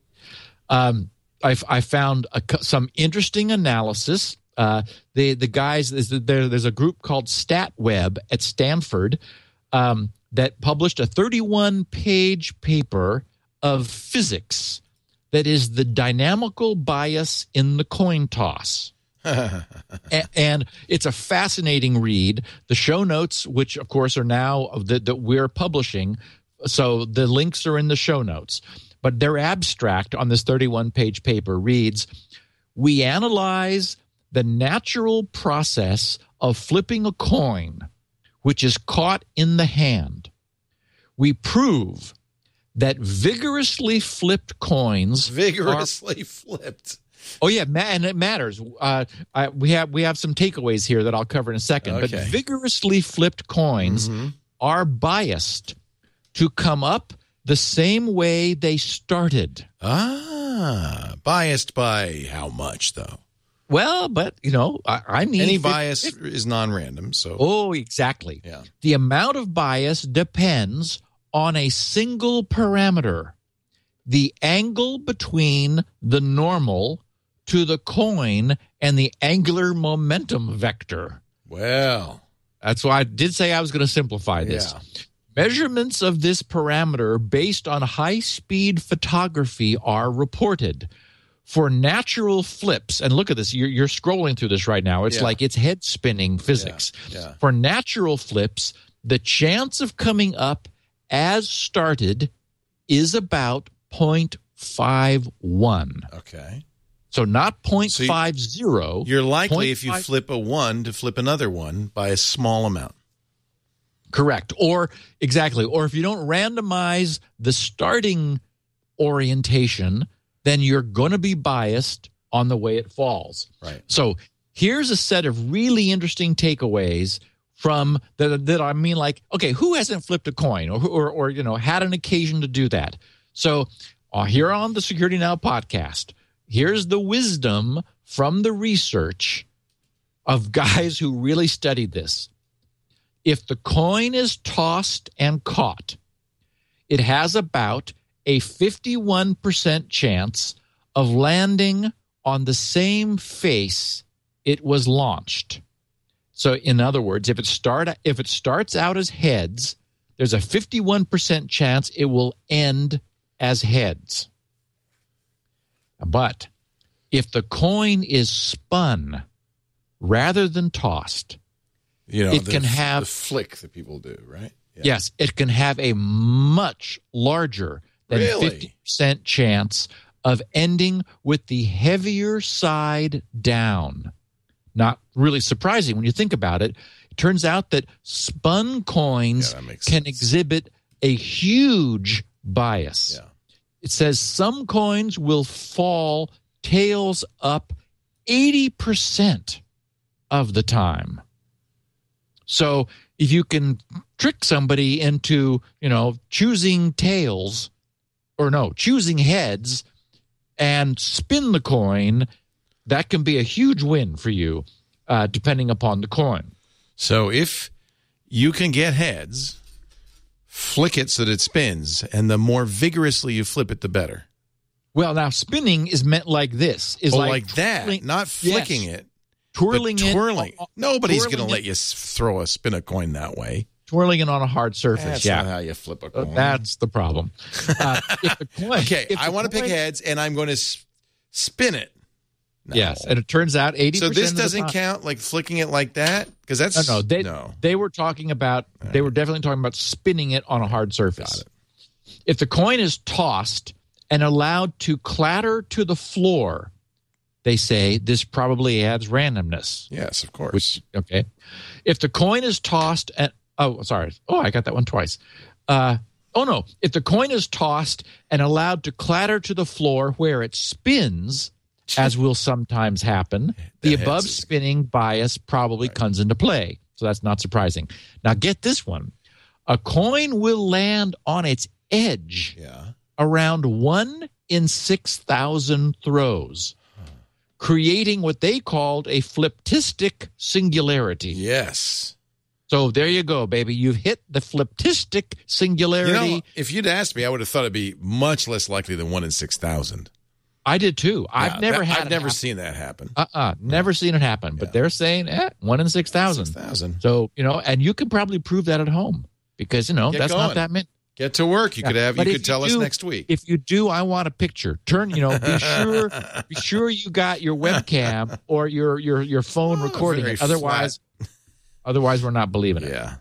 I found some interesting analysis. The guys, there's a group called StatWeb at Stanford that published a 31-page paper of physics that is the dynamical bias in the coin toss. And it's a fascinating read. The show notes, which of course are now that we're publishing, so the links are in the show notes. But their abstract on this 31-page paper reads, "We analyze the natural process of flipping a coin, which is caught in the hand. We prove that vigorously flipped coins flipped. Oh yeah, and it matters. We have some takeaways here that I'll cover in a second. Okay. But vigorously flipped coins are biased to come up the same way they started. Biased by how much though? Well, but I mean, any bias is non-random. So exactly. Yeah. The amount of bias depends on a single parameter: the angle between the normal to the coin and the angular momentum vector. Well, that's why I did say I was going to simplify this. Yeah. Measurements of this parameter based on high-speed photography are reported. For natural flips, and look at this, you're scrolling through this right now. It's like it's head-spinning physics. Yeah. For natural flips, the chance of coming up as started is about 0.51. Okay. So not 0.50. You're likely, if you flip a 1, to flip another 1 by a small amount. Correct. Or exactly. Or if you don't randomize the starting orientation, then you're going to be biased on the way it falls. Right. So here's a set of really interesting takeaways from that. I mean, like, okay, who hasn't flipped a coin or had an occasion to do that? So here on the Security Now podcast, here's the wisdom from the research. of guys who really studied this. If the coin is tossed and caught, it has about a 51% chance of landing on the same face it was launched. So in other words, if it starts out as heads, there's a 51% chance it will end as heads. But if the coin is spun rather than tossed, it can have the flick that people do, right? Yeah. Yes, it can have a much larger than 50% chance of ending with the heavier side down. Not really surprising when you think about it. It turns out that spun coins can exhibit a huge bias. Yeah. It says some coins will fall tails up 80% of the time. So if you can trick somebody into, choosing tails, choosing heads and spin the coin, that can be a huge win for you, depending upon the coin. So if you can get heads, flick it so that it spins, and the more vigorously you flip it, the better. Well, now spinning is meant like this. Like that, not flicking it. Twirling it. Nobody's going to let you spin a coin that way. Twirling it on a hard surface. That's not how you flip a coin. That's the problem. I want to pick heads, and I'm going to spin it. No. Yes, and it turns out 80%. So this doesn't count, like flicking it like that, because that's They were talking about. They were definitely talking about spinning it on a hard surface. Got it. If the coin is tossed and allowed to clatter to the floor, they say this probably adds randomness. Yes, of course. Okay. If the coin is tossed and I got that one twice. If the coin is tossed and allowed to clatter to the floor where it spins, as will sometimes happen, the above spinning bias probably comes into play. So that's not surprising. Now get this one. A coin will land on its edge around 1 in 6,000 throws, creating what they called a fliptistic singularity. Yes. So there you go, baby. You've hit the fliptistic singularity. If you'd asked me, I would have thought it'd be much less likely than 1 in 6,000. I did too. I've never seen that happen. Never seen it happen. But they're saying 1 in 6,000. 6,000. So, and you can probably prove that at home because, that's not that many. Get to work. You could tell us next week. If you do, I want a picture. Be sure you got your webcam or your phone recording it. Otherwise we're not believing it. Yeah.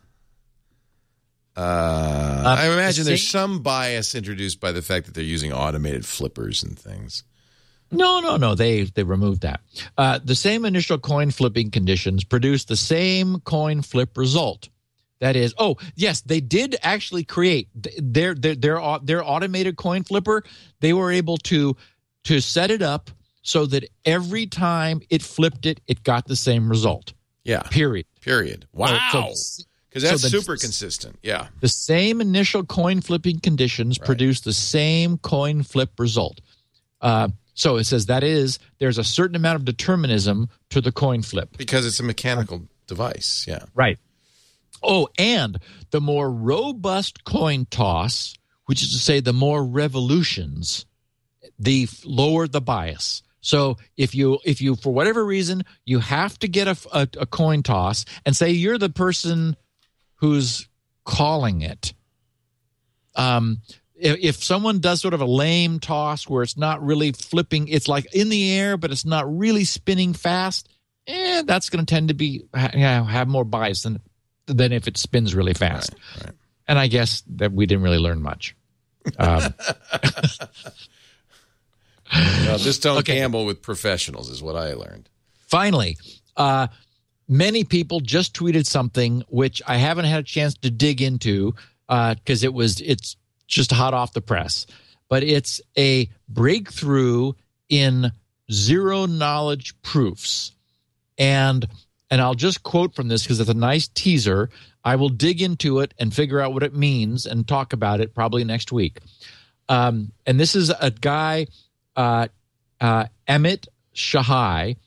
I imagine there's some bias introduced by the fact that they're using automated flippers and things. No. They removed that. The same initial coin flipping conditions produce the same coin flip result. That is, they did actually create their automated coin flipper. They were able to set it up so that every time it flipped it, it got the same result. Yeah. Period. Wow. Because that's super consistent. Yeah. The same initial coin flipping conditions produce the same coin flip result. So it says there's a certain amount of determinism to the coin flip. Because it's a mechanical device. Yeah. Right. Oh, and the more robust coin toss, which is to say the more revolutions, the lower the bias. So if you for whatever reason you have to get a coin toss and say you're the person who's calling it, if someone does sort of a lame toss where it's not really flipping, it's like in the air but it's not really spinning fast, that's going to tend to be have more bias than if it spins really fast. Right. And I guess that we didn't really learn much. Just don't gamble with professionals is what I learned. Finally, many people just tweeted something which I haven't had a chance to dig into because it's just hot off the press. But it's a breakthrough in zero knowledge proofs. And I'll just quote from this because it's a nice teaser. I will dig into it and figure out what it means and talk about it probably next week. And this is a guy, Amit Shahai.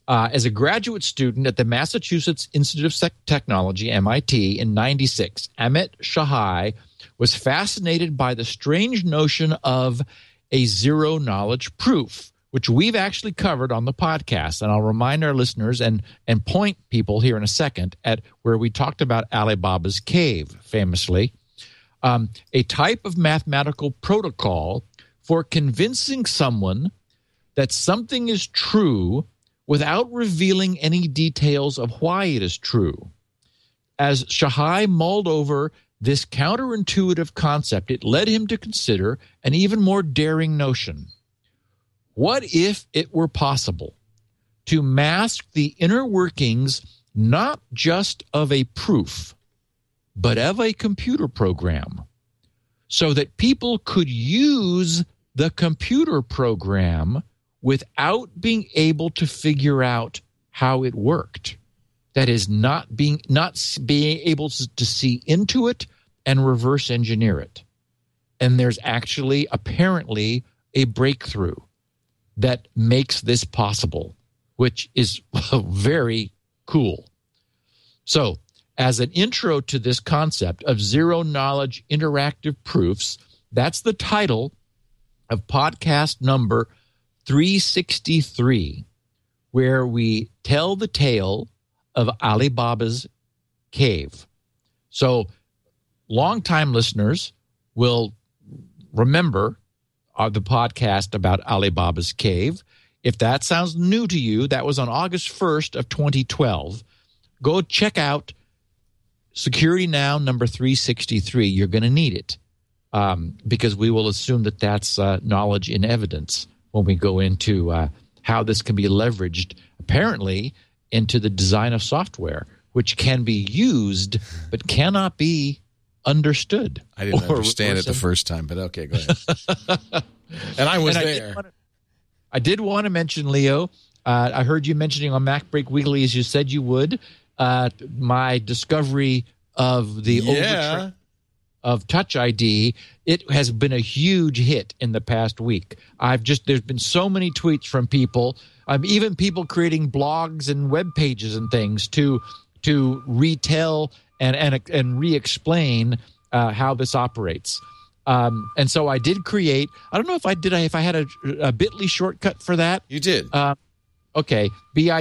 as a graduate student at the Massachusetts Institute of Technology, MIT, in 96, Amit Shahai was fascinated by the strange notion of a zero-knowledge proof, which we've actually covered on the podcast. And I'll remind our listeners and point people here in a second at where we talked about Alibaba's cave, famously. A type of mathematical protocol for convincing someone that something is true without revealing any details of why it is true. As Shahai mulled over this counterintuitive concept, it led him to consider an even more daring notion. What if it were possible to mask the inner workings not just of a proof, but of a computer program, so that people could use the computer program without being able to figure out how it worked? That is, not being able to see into it and reverse engineer it. And there's actually apparently a breakthrough that makes this possible, which is very cool. So, as an intro to this concept of zero-knowledge interactive proofs, that's the title of podcast number 363, where we tell the tale of Alibaba's cave. So, longtime listeners will remember the podcast about Alibaba's cave. If that sounds new to you, that was on August 1st of 2012. Go check out Security Now number 363. You're going to need it because we will assume that that's knowledge in evidence when we go into how this can be leveraged, apparently, into the design of software, which can be used but cannot be understood. I didn't understand it the first time, but okay, go ahead. And I was there. I did want to mention, Leo, I heard you mentioning on MacBreak Weekly, as you said you would, my discovery of the Overtrain of Touch ID. It has been a huge hit in the past week. There's been so many tweets from people, even people creating blogs and web pages and things to retell and re-explain how this operates. And so I did create. I don't know if I had a Bitly shortcut for that. You did. Okay,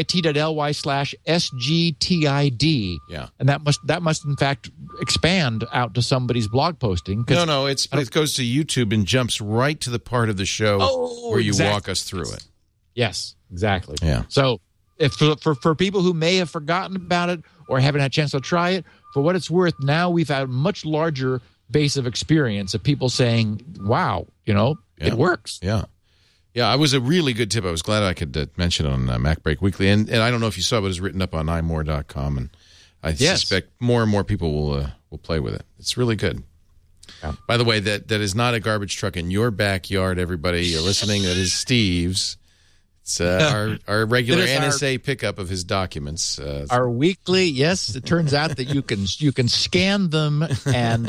bit.ly/SGTID. Yeah, and that must in fact expand out to somebody's blog posting. No, it goes to YouTube and jumps right to the part of the show where you walk us through it. Yes, exactly. Yeah. So if for people who may have forgotten about it or haven't had a chance to try it, for what it's worth, now we've had a much larger base of experience of people saying, "Wow, it works." Yeah. Yeah, it was a really good tip. I was glad I could mention it on MacBreak Weekly. And I don't know if you saw, but it's written up on imore.com. And I suspect more and more people will play with it. It's really good. Yeah. By the way, that is not a garbage truck in your backyard, everybody. You're listening. That is Steve's. It's our regular NSA pickup of his documents. Our weekly, yes. It turns out that you can scan them, and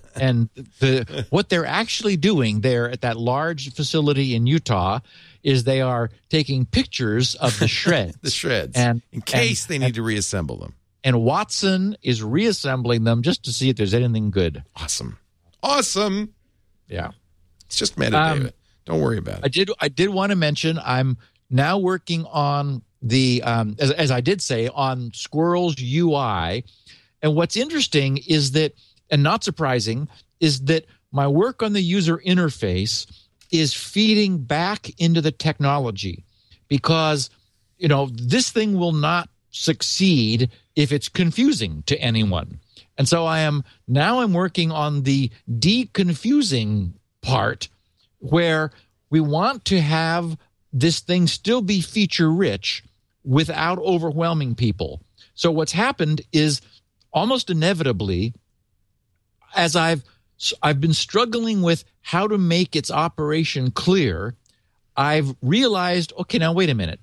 what they're actually doing there at that large facility in Utah is they are taking pictures of the shreds, and in case they need to reassemble them. And Watson is reassembling them just to see if there's anything good. Awesome. Yeah, it's just metadata. Don't worry about it. I did want to mention I'm now working on the, as I did say, on Squirrel's UI. And what's interesting is that, and not surprising, is that my work on the user interface is feeding back into the technology because, this thing will not succeed if it's confusing to anyone. And so I'm working on the deconfusing part where we want to have this thing still be feature rich without overwhelming people. So what's happened is almost inevitably, as I've been struggling with how to make its operation clear, I've realized, okay, now wait a minute.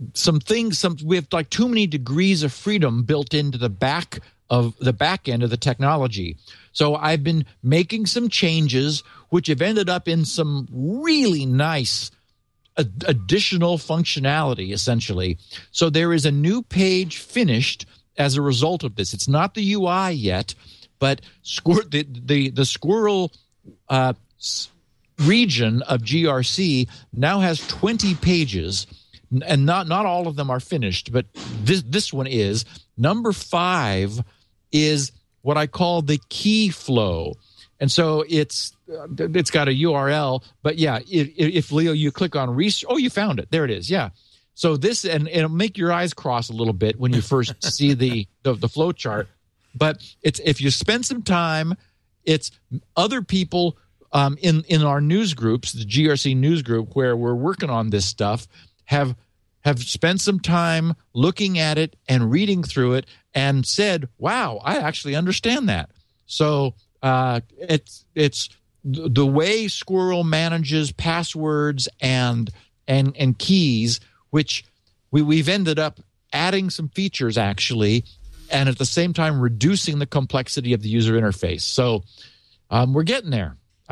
We have like too many degrees of freedom built into the back end of the technology. So I've been making some changes which have ended up in some really nice additional functionality, essentially. So there is a new page finished as a result of this. It's not the UI yet, but the Squirrel region of GRC now has 20 pages, and not all of them are finished, but this one is. Number 5 is what I call the key flow. And so it's got a URL, but yeah, if Leo, you click on research, you found it. There it is. Yeah. So this, and it'll make your eyes cross a little bit when you first see the flow chart. But it's, if you spend some time, it's other people in our news groups, the GRC news group, where we're working on this stuff, have spent some time looking at it and reading through it and said, wow, I actually understand that. So it's the way Squirrel manages passwords and keys, which we've ended up adding some features actually, and at the same time reducing the complexity of the user interface. So we're getting there.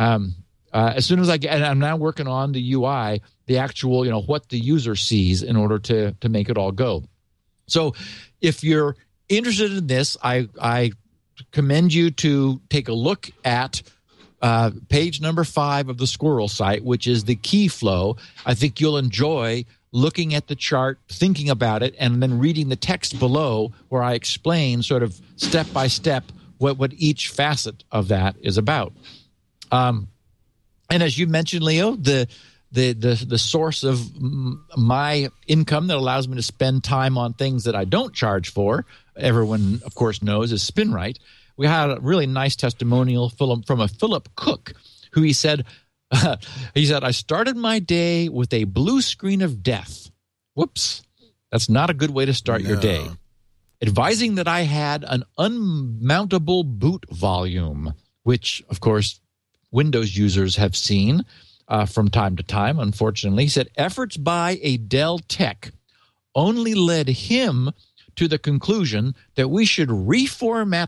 As soon as and I'm now working on the UI, the actual, what the user sees in order to make it all go. So if you're interested in this, I commend you to take a look at page number 5 of the Squirrel site, which is the key flow. I think you'll enjoy looking at the chart, thinking about it, and then reading the text below where I explain sort of step by step what each facet of that is about. And as you mentioned, Leo, the source of my income that allows me to spend time on things that I don't charge for, everyone, of course, knows, is SpinRite. We had a really nice testimonial from a Philip Cook, who he said, I started my day with a blue screen of death. Whoops. That's not a good way to start your day. Advising that I had an unmountable boot volume, which, of course, Windows users have seen from time to time, unfortunately. He said efforts by a Dell tech only led him to the conclusion that we should reformat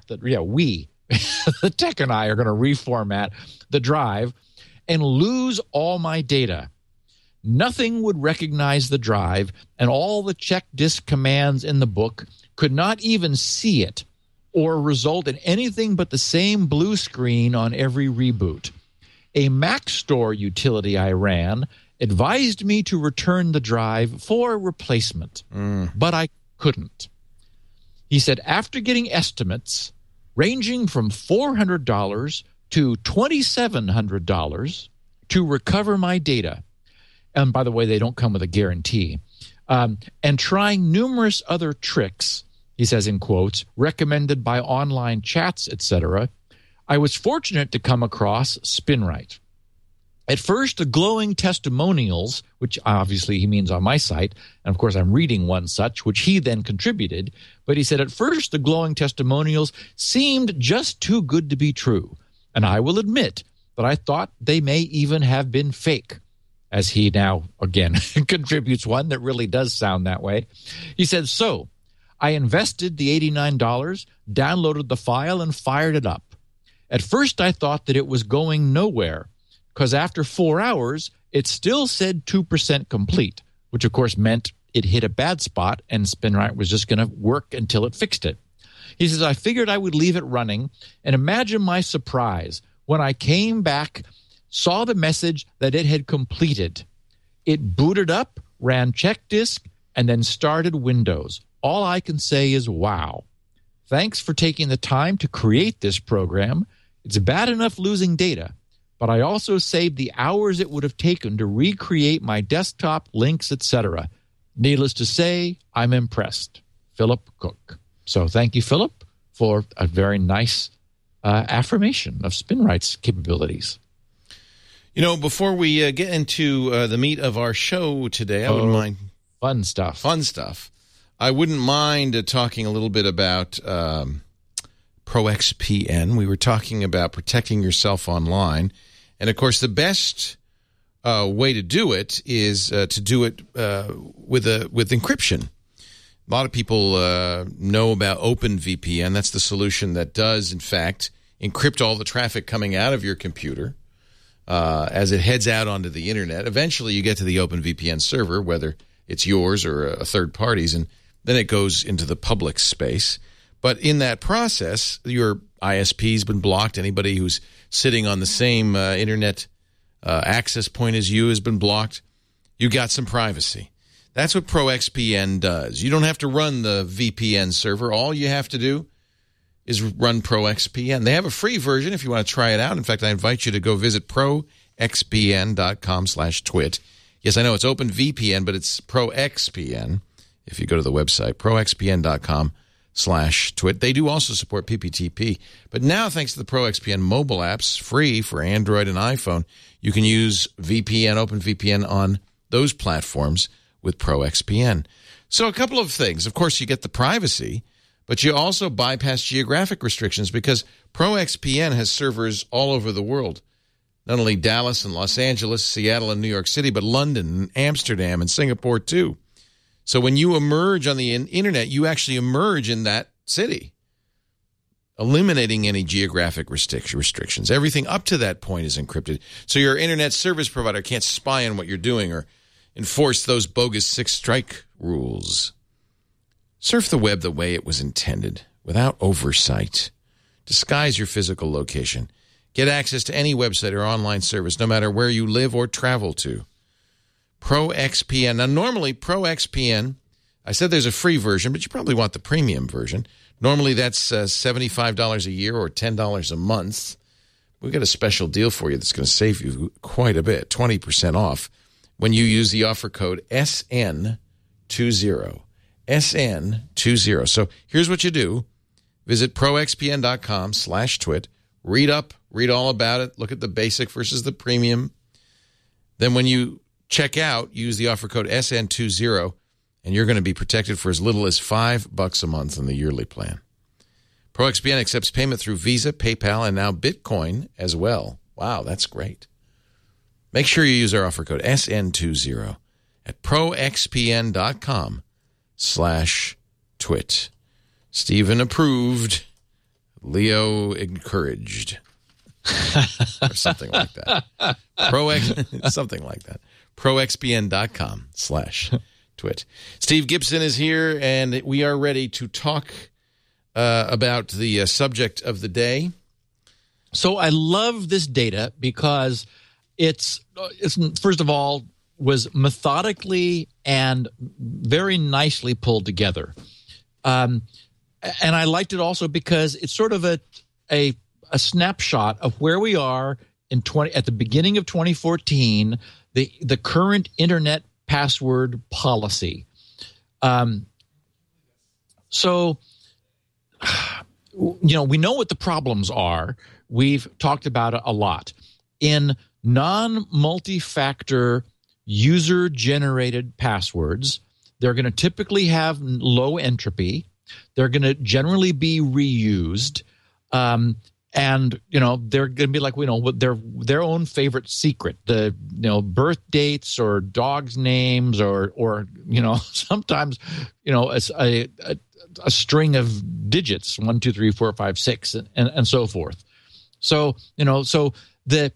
the tech and I are going to reformat the drive and lose all my data. Nothing would recognize the drive, and all the check disk commands in the book could not even see it or result in anything but the same blue screen on every reboot. A Mac Store utility I ran advised me to return the drive for replacement, but I couldn't. He said, after getting estimates ranging from $400 to $2,700 to recover my data, and by the way, they don't come with a guarantee, and trying numerous other tricks, he says in quotes, recommended by online chats, etc., I was fortunate to come across SpinRite. At first, the glowing testimonials, which obviously he means on my site, and of course I'm reading one such, which he then contributed, but he said at first the glowing testimonials seemed just too good to be true, and I will admit that I thought they may even have been fake, as he now, again, contributes one that really does sound that way. He said, so I invested the $89, downloaded the file, and fired it up. At first, I thought that it was going nowhere, because after 4 hours, it still said 2% complete, which of course meant it hit a bad spot and SpinRite was just going to work until it fixed it. He says, I figured I would leave it running, and imagine my surprise when I came back, saw the message that it had completed. It booted up, ran check disk, and then started Windows. All I can say is wow. Thanks for taking the time to create this program. It's bad enough losing data, but I also saved the hours it would have taken to recreate my desktop, links, etc. Needless to say, I'm impressed. Philip Cook. So thank you, Philip, for a very nice affirmation of SpinRite's capabilities. You know, before we get into the meat of our show today, I wouldn't mind... Fun stuff. I wouldn't mind talking a little bit about ProXPN. We were talking about protecting yourself online. And, of course, the best way to do it is to do it with encryption. A lot of people know about OpenVPN. That's the solution that does, in fact, encrypt all the traffic coming out of your computer. as it heads out onto the internet. Eventually, you get to the OpenVPN server, whether it's yours or a third party's, and then it goes into the public space. But in that process, your ISP's been blocked. Anybody who's sitting on the same internet access point as you has been blocked. You got some privacy. That's what ProXPN does. You don't have to run the VPN server. All you have to do is run ProXPN. They have a free version if you want to try it out. In fact, I invite you to go visit proxpn.com/twit. Yes, I know it's OpenVPN, but it's ProXPN. If you go to the website, proxpn.com/twit. They do also support PPTP. But now, thanks to the ProXPN mobile apps, free for Android and iPhone, you can use VPN, OpenVPN on those platforms with ProXPN. So a couple of things. Of course, you get the privacy, but you also bypass geographic restrictions because ProXPN has servers all over the world. Not only Dallas and Los Angeles, Seattle and New York City, but London and Amsterdam and Singapore too. So when you emerge on the internet, you actually emerge in that city, eliminating any geographic restrictions. Everything up to that point is encrypted. So your internet service provider can't spy on what you're doing or enforce those bogus 6-strike rules. Surf the web the way it was intended, without oversight. Disguise your physical location. Get access to any website or online service, no matter where you live or travel to. ProXPN. Now, normally, ProXPN, I said there's a free version, but you probably want the premium version. Normally, that's $75 a year or $10 a month. We've got a special deal for you that's going to save you quite a bit, 20% off, when you use the offer code SN20. SN20. So here's what you do. Visit proxpn.com/twit. Read all about it. Look at the basic versus the premium. Then when you check out, use the offer code SN20, and you're going to be protected for as little as $5 a month on the yearly plan. ProXPN accepts payment through Visa, PayPal, and now Bitcoin as well. Wow, that's great. Make sure you use our offer code SN20 at proxpn.com/twit. Stephen approved. Leo encouraged. Or something like that. Something like that. proxpn.com/twit. Steve Gibson is here, and we are ready to talk about the subject of the day. So I love this data because it's first of all was methodically and very nicely pulled together. And I liked it also because it's sort of a snapshot of where we are at the beginning of 2014, the current internet password policy. So, we know what the problems are. We've talked about it a lot. In non-multi-factor user-generated passwords, they're going to typically have low entropy. They're going to generally be reused. And, they're going to be like, their own favorite secret, birth dates or dogs' names or sometimes, a string of digits, 1, 2, 3, 4, 5, 6, and so forth. So, so the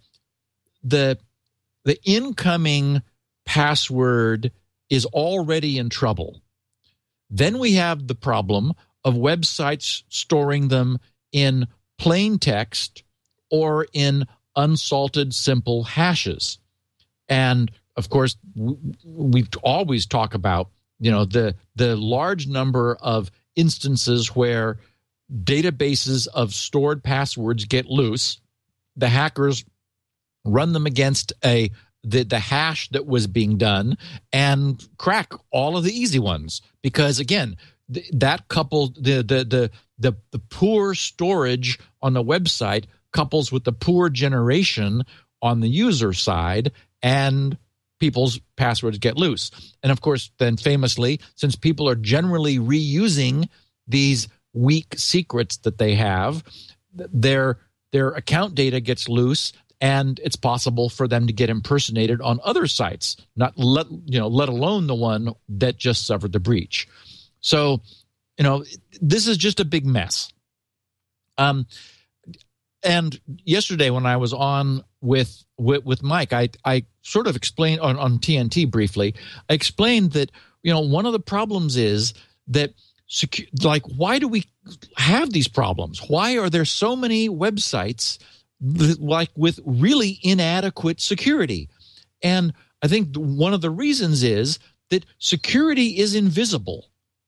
incoming password is already in trouble. Then we have the problem of websites storing them in plain text or in unsalted simple hashes. And of course, we always talk about, the large number of instances where databases of stored passwords get loose. The hackers run them against the hash that was being done and crack all of the easy ones, because again, that coupled the poor storage on the website couples with the poor generation on the user side, and people's passwords get loose. And of course, then famously, since people are generally reusing these weak secrets that they have, their account data gets loose, and it's possible for them to get impersonated on other sites, let alone the one that just suffered the breach. So, this is just a big mess. And yesterday when I was on with Mike, I sort of explained on TNT briefly. I explained that one of the problems is that why do we have these problems? Why are there so many websites with really inadequate security? And I think one of the reasons is that security is invisible.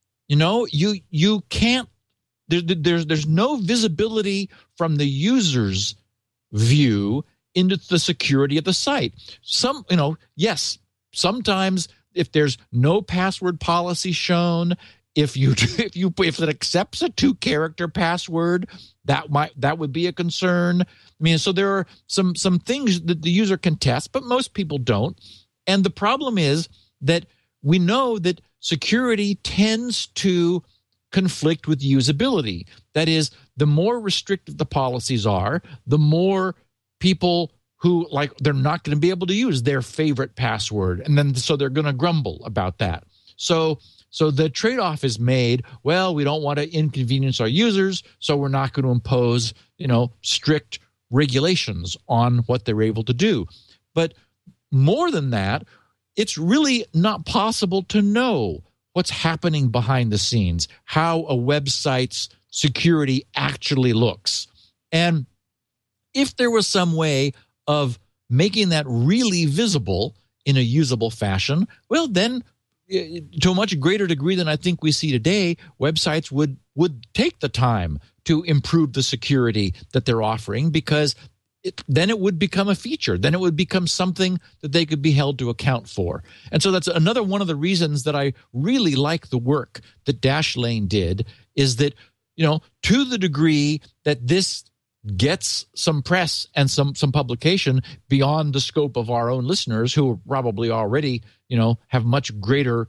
You can't. There's no visibility from the user's view into the security of the site. Yes, sometimes if there's no password policy shown, if it accepts a 2-character password, that would be a concern. I mean, so there are some things that the user can test, but most people don't. And the problem is that we know that security tends to conflict with usability. That is, the more restrictive the policies are, the more people who they're not going to be able to use their favorite password, and then so they're going to grumble about that. So the trade-off is made. Well, we don't want to inconvenience our users, so we're not going to impose strict regulations on what they're able to do. But more than that, it's really not possible to know what's happening behind the scenes, how a website's security actually looks. And if there was some way of making that really visible in a usable fashion, well, then to a much greater degree than I think we see today, websites would take the time to improve the security that they're offering, because then it would become a feature. Then it would become something that they could be held to account for. And so that's another one of the reasons that I really like the work that Dashlane did, is that, to the degree that this gets some press and some publication beyond the scope of our own listeners, who probably already, have much greater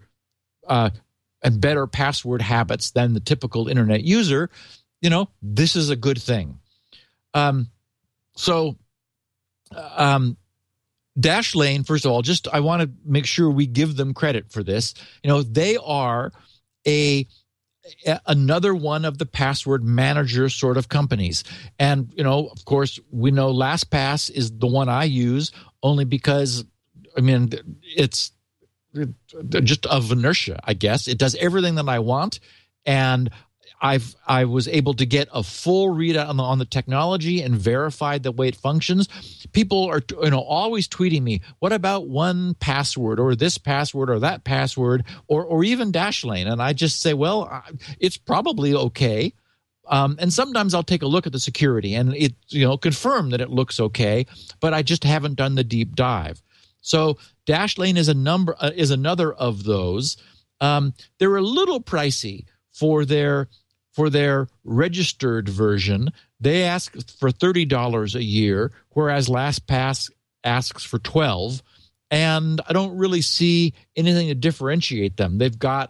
and better password habits than the typical internet user, this is a good thing. Dashlane, first of all, I want to make sure we give them credit for this. They are another one of the password manager sort of companies. And, of course, we know LastPass is the one I use only because, it's just of inertia, I guess. It does everything that I want. And I was able to get a full read on the technology and verified the way it functions. People are always tweeting me, what about 1Password or this password or that password or even Dashlane? And I just say, well, it's probably okay. And sometimes I'll take a look at the security and it confirm that it looks okay, but I just haven't done the deep dive. So Dashlane is another of those. They're a little pricey for their registered version. They ask for $30 a year, whereas LastPass asks for $12. And I don't really see anything to differentiate them. They've got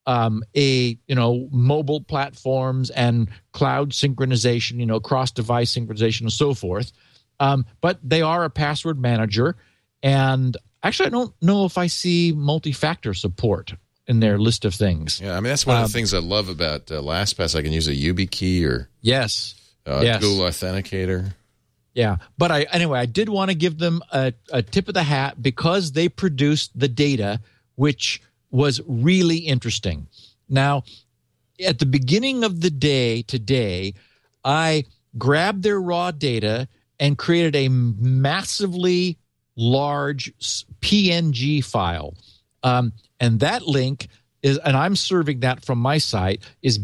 mobile platforms and cloud synchronization, cross-device synchronization and so forth. But they are a password manager. And actually, I don't know if I see multi-factor support in their list of things. Yeah, that's one of the things I love about LastPass. I can use a YubiKey or yes. Google Authenticator. Yeah, but I did want to give them a tip of the hat because they produced the data, which was really interesting. Now, at the beginning of the day today, I grabbed their raw data and created a massively large PNG file. And that link is, and I'm serving that from my site, is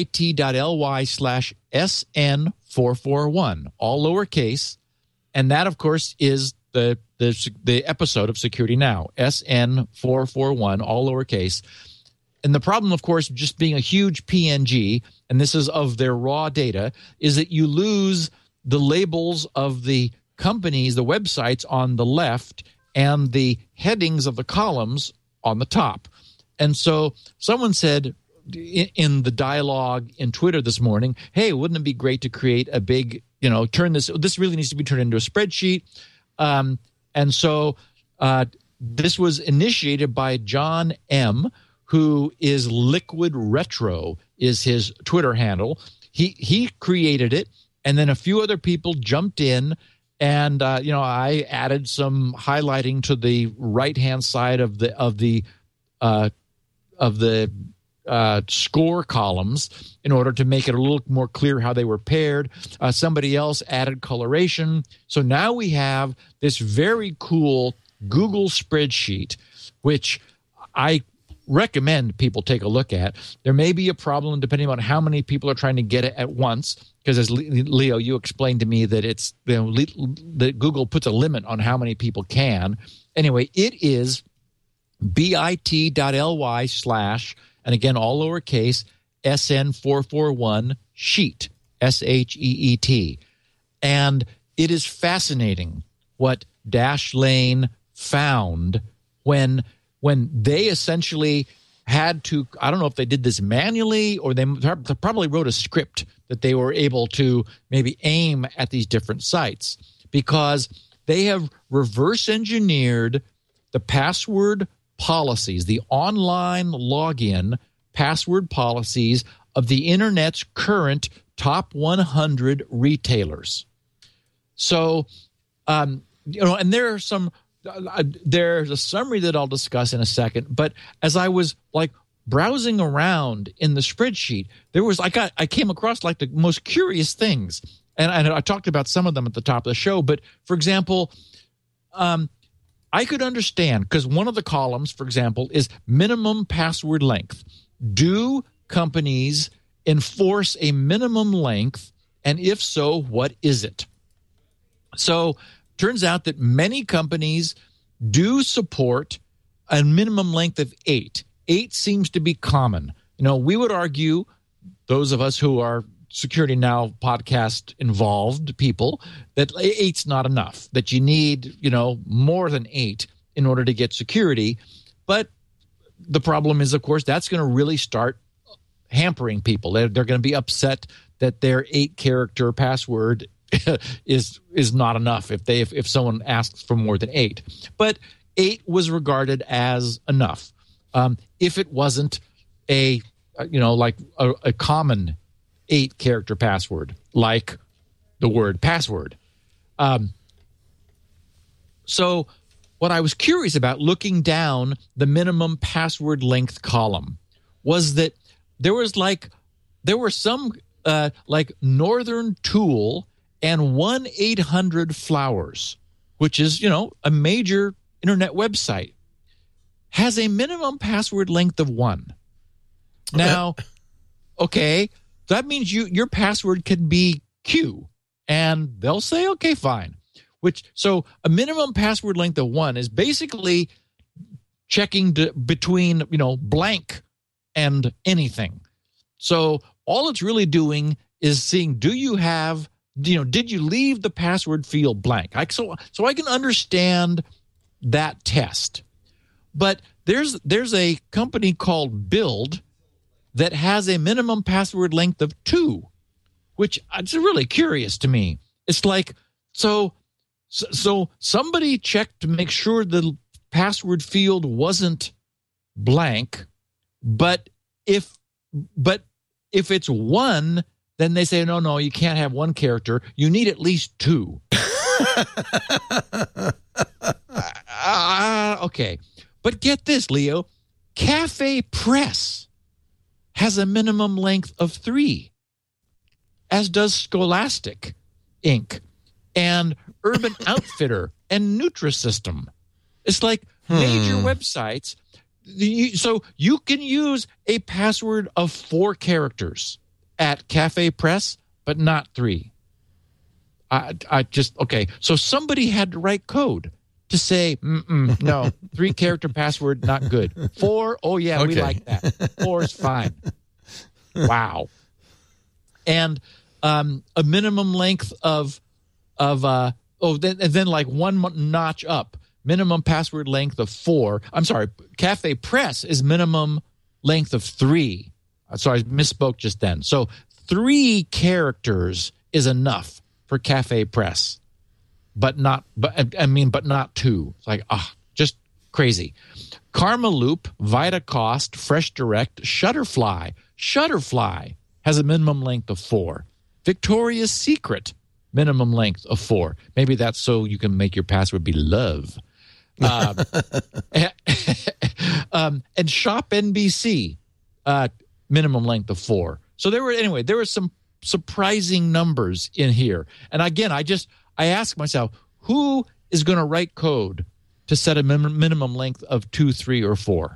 bit.ly/SN441, all lowercase. And that, of course, is the episode of Security Now, SN441, all lowercase. And the problem, of course, just being a huge PNG, and this is of their raw data, is that you lose the labels of the companies, the websites on the left, and the headings of the columns on the top. And so someone said in the dialogue in Twitter this morning, hey, wouldn't it be great to create a big, turn this really needs to be turned into a spreadsheet. And so this was initiated by John M., who is Liquid Retro, is his Twitter handle. He created it, and then a few other people jumped in, and I added some highlighting to the right-hand side of the score columns in order to make it a little more clear how they were paired. Somebody else added coloration. So now we have this very cool Google spreadsheet, which I recommend people take a look at. There may be a problem depending on how many people are trying to get it at once, because as Leo, you explained to me that it's that Google puts a limit on how many people can. Anyway, it is bit.ly/ and again, all lowercase, SN441 sheet, SHEET. And it is fascinating what Dashlane found when they essentially had to, I don't know if they did this manually or they probably wrote a script that they were able to maybe aim at these different sites, because they have reverse engineered the password policies, the online login password policies of the internet's current top 100 retailers. So, and there are some, there's a summary that I'll discuss in a second, but as I was like browsing around in the spreadsheet, there was I came across like the most curious things, and I talked about some of them at the top of the show. But for example, I could understand, because one of the columns, for example, is minimum password length. Do companies enforce a minimum length, and if so, what is it? So turns out that many companies do support a minimum length of 8. 8 seems to be common. We would argue, those of us who are Security Now podcast involved people, that 8's not enough, that you need, more than 8 in order to get security. But the problem is, of course, that's going to really start hampering people. They're going to be upset that their 8-character password is not enough if someone asks for more than 8. But 8 was regarded as enough. If it wasn't a common 8-character password, like the word password. So what I was curious about looking down the minimum password length column was that there were some Northern Tool and 1-800-Flowers, which is, a major internet website, has a minimum password length of 1. Now, okay, that means your password can be Q, and they'll say, okay, fine. So a minimum password length of 1 is basically checking between, blank and anything. So all it's really doing is seeing, did you leave the password field blank? So I can understand that test. But there's a company called Build that has a minimum password length of 2, which is really curious to me. It's like, so somebody checked to make sure the password field wasn't blank, but if it's 1, then they say, no, you can't have 1 character. You need at least 2. Okay. But get this, Leo. Cafe Press has a minimum length of 3, as does Scholastic Inc. and Urban Outfitter and Nutrisystem. It's like major websites. So you can use a password of 4 characters at Cafe Press, but not 3. Okay. So somebody had to write code to say, no, 3-character password, not good. 4, oh yeah, okay. We like that. 4 is fine. Wow. And a minimum length of then like 1 notch up, minimum password length of 4. I'm sorry, Cafe Press is minimum length of 3. So I misspoke just then. So 3 characters is enough for Cafe Press. But not 2. It's like, just crazy. Karmaloop, Vitacost, FreshDirect, Shutterfly. Shutterfly has a minimum length of 4. Victoria's Secret, minimum length of 4. Maybe that's so you can make your password be love. And Shop NBC, minimum length of 4. So there were some surprising numbers in here. And again, I ask myself, who is going to write code to set a minimum length of 2, 3, or 4?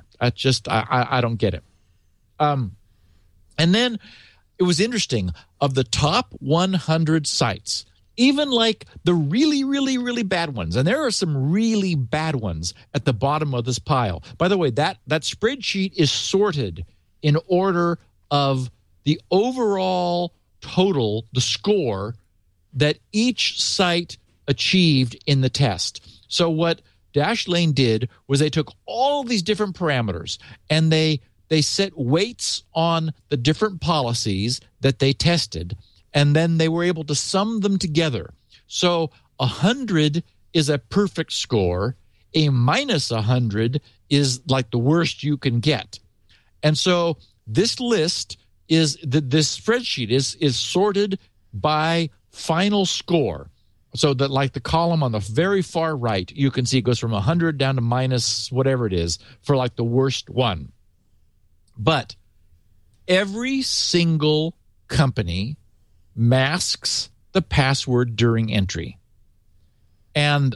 I don't get it. And then it was interesting, of the top 100 sites, even like the really, really, really bad ones, and there are some really bad ones at the bottom of this pile. By the way, that spreadsheet is sorted in order of the overall total, the score that each site achieved in the test. So what Dashlane did was they took all these different parameters and they set weights on the different policies that they tested, and then they were able to sum them together. So 100 is a perfect score. A minus 100 is like the worst you can get. And so this list this spreadsheet is sorted by final score. So that, like the column on the very far right, you can see it goes from 100 down to minus whatever it is for like the worst one. But every single company masks the password during entry. And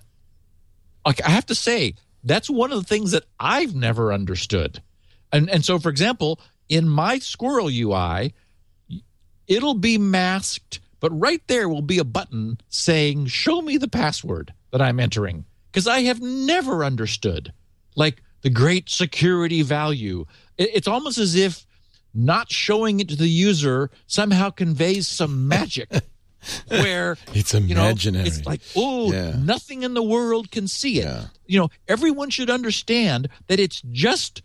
I have to say, that's one of the things that I've never understood. And so, for example, in my Squirrel UI, it'll be masked, but right there will be a button saying, show me the password that I'm entering. Because I have never understood, like, the great security value. It's almost as if not showing it to the user somehow conveys some magic where it's imaginary. It's like, nothing in the world can see it. Yeah. Everyone should understand that it's just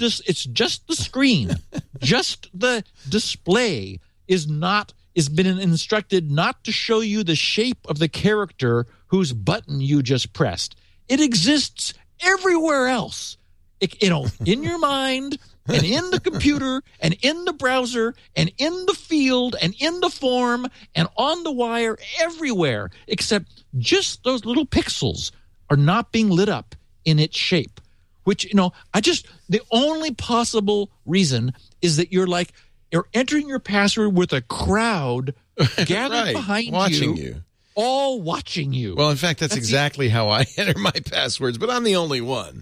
the screen, just the display is been instructed not to show you the shape of the character whose button you just pressed. It exists everywhere else. In your mind and in the computer and in the browser and in the field and in the form and on the wire, everywhere, except just those little pixels are not being lit up in its shape, which, the only possible reason is that you're entering your password with a crowd gathered behind watching you. All watching you. Well, in fact, that's exactly how I enter my passwords, but I'm the only one.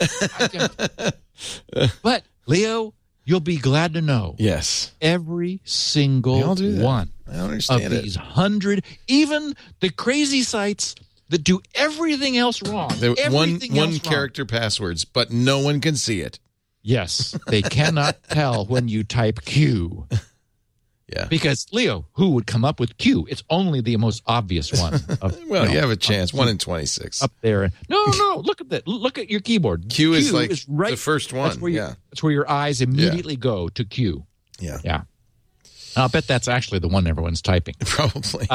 But, Leo, you'll be glad to know. Yes. Every single one of these 100, even the crazy sites that do everything else wrong. One character passwords, but no one can see it. Yes. They cannot tell when you type Q. Yeah. Because, Leo, who would come up with Q? It's only the most obvious one. You have a chance. 1 in 26. Up there. No. Look at that. Look at your keyboard. Q is right, the first one. That's where your eyes immediately go to Q. Yeah. Yeah. I'll bet that's actually the one everyone's typing. Probably.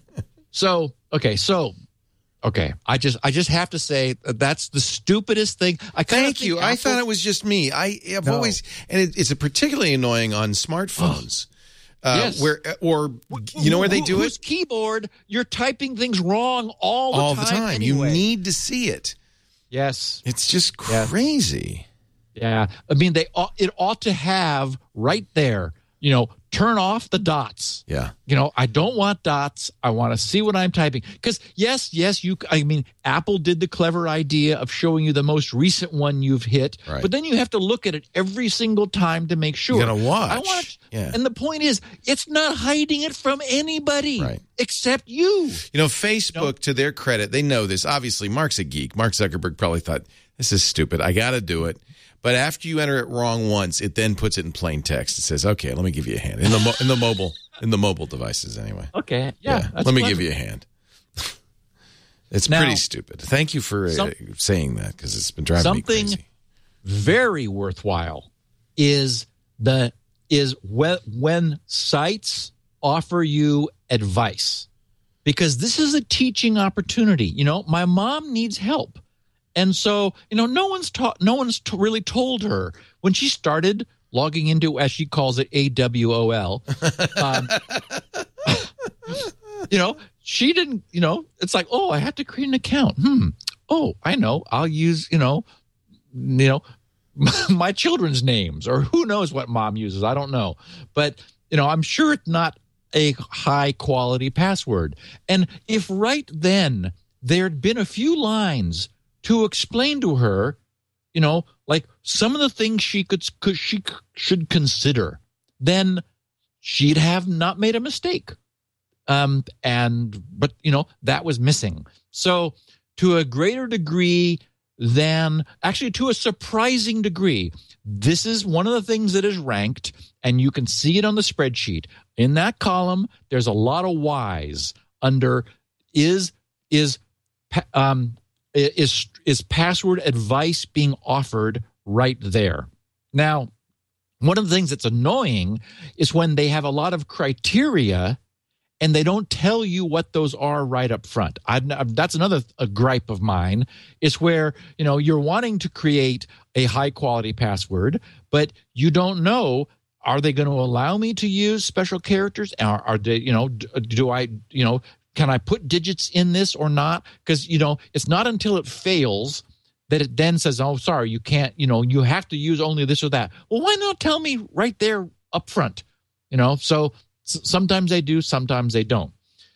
Okay. I just have to say that's the stupidest thing. Thank you. I thought it was just me. I've always, and it's particularly annoying on smartphones. Yes. Where they do whose keyboard, you're typing things wrong all the time. Anyway. You need to see it. Yes. It's just crazy. Yeah. I mean, it ought to have right there, turn off the dots. Yeah. I don't want dots. I want to see what I'm typing. Because Apple did the clever idea of showing you the most recent one you've hit. Right. But then you have to look at it every single time to make sure. You got to watch. And the point is, it's not hiding it from anybody except you. Facebook, to their credit, they know this. Obviously, Mark's a geek. Mark Zuckerberg probably thought, this is stupid. I got to do it. But after you enter it wrong once, it then puts it in plain text. It says, "Okay, let me give you a hand." In the mobile devices, anyway. Okay, yeah. Let me give you a hand. It's pretty stupid. Thank you for saying that, because it's been driving me crazy. Something very worthwhile is when sites offer you advice, because this is a teaching opportunity. My mom needs help. And so, no one's really told her when she started logging into, as she calls it, AWOL. She didn't, it's like, oh, I have to create an account. Oh, I know. I'll use, my children's names, or who knows what mom uses. I don't know. But, I'm sure it's not a high quality password. And if right then there'd been a few lines to explain to her, like some of the things she should consider, then she'd have not made a mistake. But that was missing. So to a greater degree than, actually to a surprising degree, this is one of the things that is ranked, and you can see it on the spreadsheet. In that column, there's a lot of Y's under is password advice being offered right there. Now, one of the things that's annoying is when they have a lot of criteria and they don't tell you what those are right up front. That's another gripe of mine, is where, you're wanting to create a high quality password, but you don't know, are they going to allow me to use special characters? Are they, can I put digits in this or not? Because, it's not until it fails that it then says, oh, sorry, you can't, you have to use only this or that. Well, why not tell me right there up front? So sometimes they do, sometimes they don't.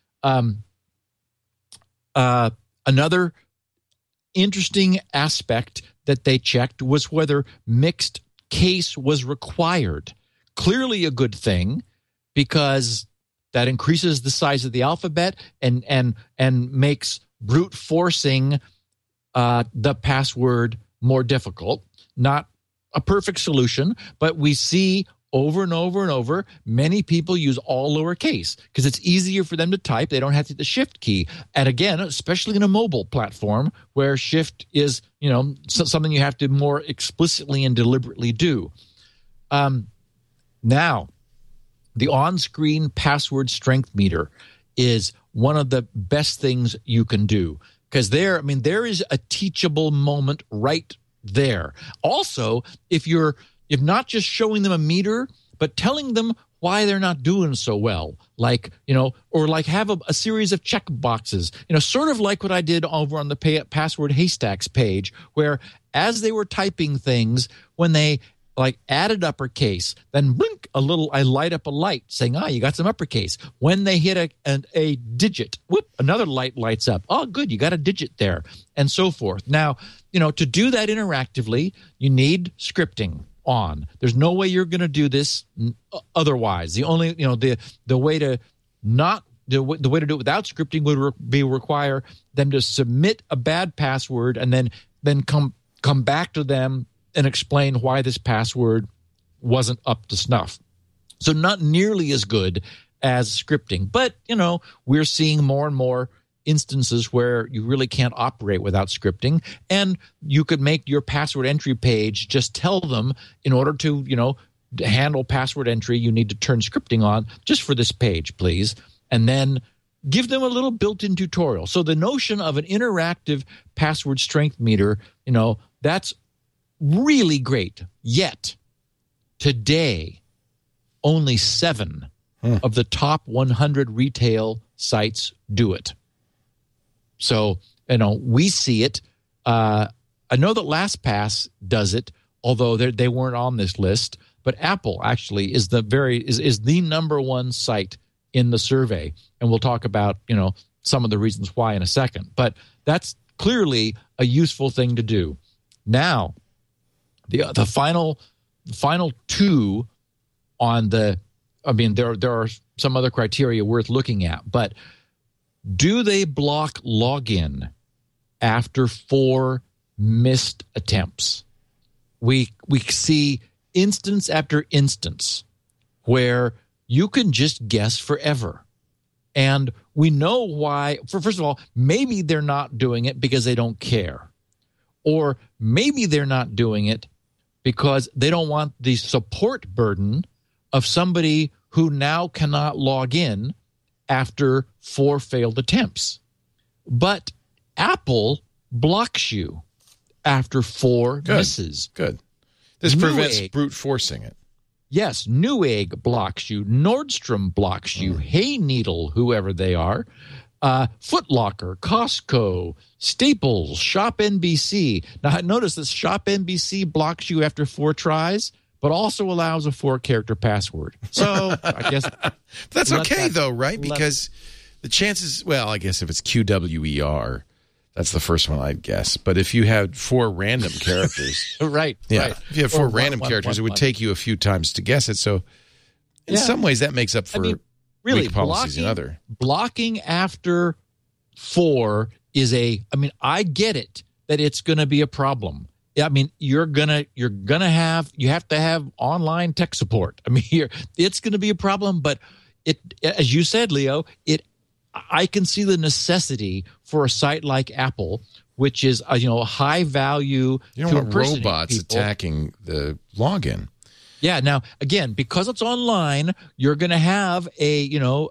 Another interesting aspect that they checked was whether mixed case was required. Clearly a good thing, because that increases the size of the alphabet and makes brute forcing the password more difficult. Not a perfect solution, but we see over and over and over, many people use all lowercase because it's easier for them to type. They don't have to hit the shift key. And again, especially in a mobile platform where shift is, something you have to more explicitly and deliberately do. Now, the on-screen password strength meter is one of the best things you can do, because there is a teachable moment right there. Also, if not just showing them a meter, but telling them why they're not doing so well, or have a series of check boxes, sort of like what I did over on the password haystacks page, where as they were typing things, when they added uppercase, then blink I light up a light saying, you got some uppercase. When they hit a digit, whoop, another light lights up. Oh, good, you got a digit there, and so forth. Now, to do that interactively, you need scripting on. There's no way you're going to do this otherwise. The only, the way to do it without scripting would require them to submit a bad password and then come back to them and explain why this password wasn't up to snuff. So not nearly as good as scripting, but we're seeing more and more instances where you really can't operate without scripting, and you could make your password entry page just tell them, in order to handle password entry, you need to turn scripting on just for this page, please, and then give them a little built-in tutorial. So the notion of an interactive password strength meter, that's really great. Yet today, only 7 of the top 100 retail sites do it. So, we see it. I know that LastPass does it, although they weren't on this list. But Apple actually is the number one site in the survey, and we'll talk about some of the reasons why in a second. But that's clearly a useful thing to do. Now, the final two on the, there are some other criteria worth looking at, but do they block login after 4 missed attempts? We see instance after instance where you can just guess forever. And we know why. First of all, maybe they're not doing it because they don't care. Or maybe they're not doing it because they don't want the support burden of somebody who now cannot log in after 4 failed attempts. But Apple blocks you after 4 misses. Good. This prevents brute forcing it. Yes, Newegg blocks you. Nordstrom blocks you. Hay Needle, whoever they are. Foot Locker, Costco, Staples, Shop NBC. Now, notice that Shop NBC blocks you after 4 tries, but also allows a 4-character password. So I guess that's okay, though, right? Because the chances, well, I guess if it's QWER, that's the first one I'd guess. But if you had 4 random characters. Right. Yeah. If you have 4 random characters, it would take you a few times to guess it. So in some ways, that makes up for weak policies and other. Blocking after 4 is I get it that it's going to be a problem. I mean, you have to have online tech support. I mean, it's going to be a problem, but as you said, Leo, I can see the necessity for a site like Apple, which is a high value. You don't want robots attacking the login. Yeah. Now, again, because it's online, you're going to have a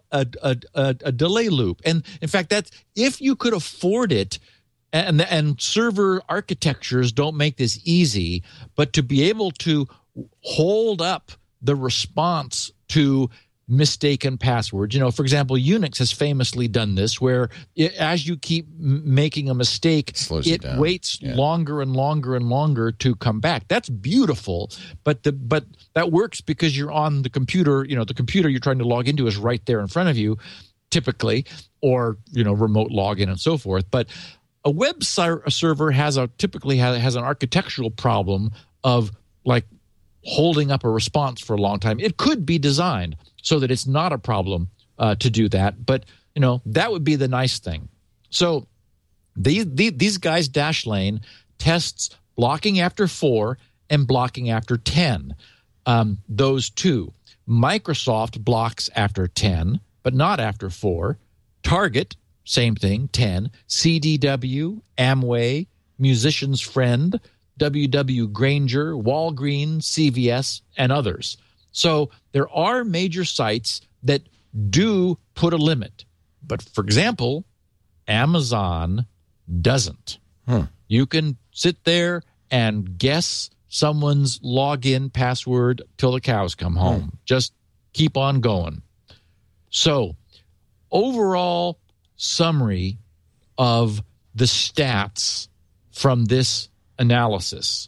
delay loop, and in fact, that's if you could afford it. And server architectures don't make this easy, but to be able to hold up the response to mistaken passwords. For example, Unix has famously done this, where as you keep making a mistake, it waits longer and longer and longer to come back. That's beautiful, but that works because you're on the computer. The computer you're trying to log into is right there in front of you, typically, or remote login and so forth. But a web server typically has an architectural problem of like holding up a response for a long time. It could be designed so that it's not a problem to do that, but that would be the nice thing. So these guys, Dashlane, tests blocking after 4 and blocking after 10. Those two. Microsoft blocks after 10, but not after 4. Target, same thing, 10. CDW, Amway, Musician's Friend, WW Grainger, Walgreens, CVS, and others. So there are major sites that do put a limit. But for example, Amazon doesn't. You can sit there and guess someone's login password till the cows come home. Just keep on going. So overall summary of the stats from this analysis: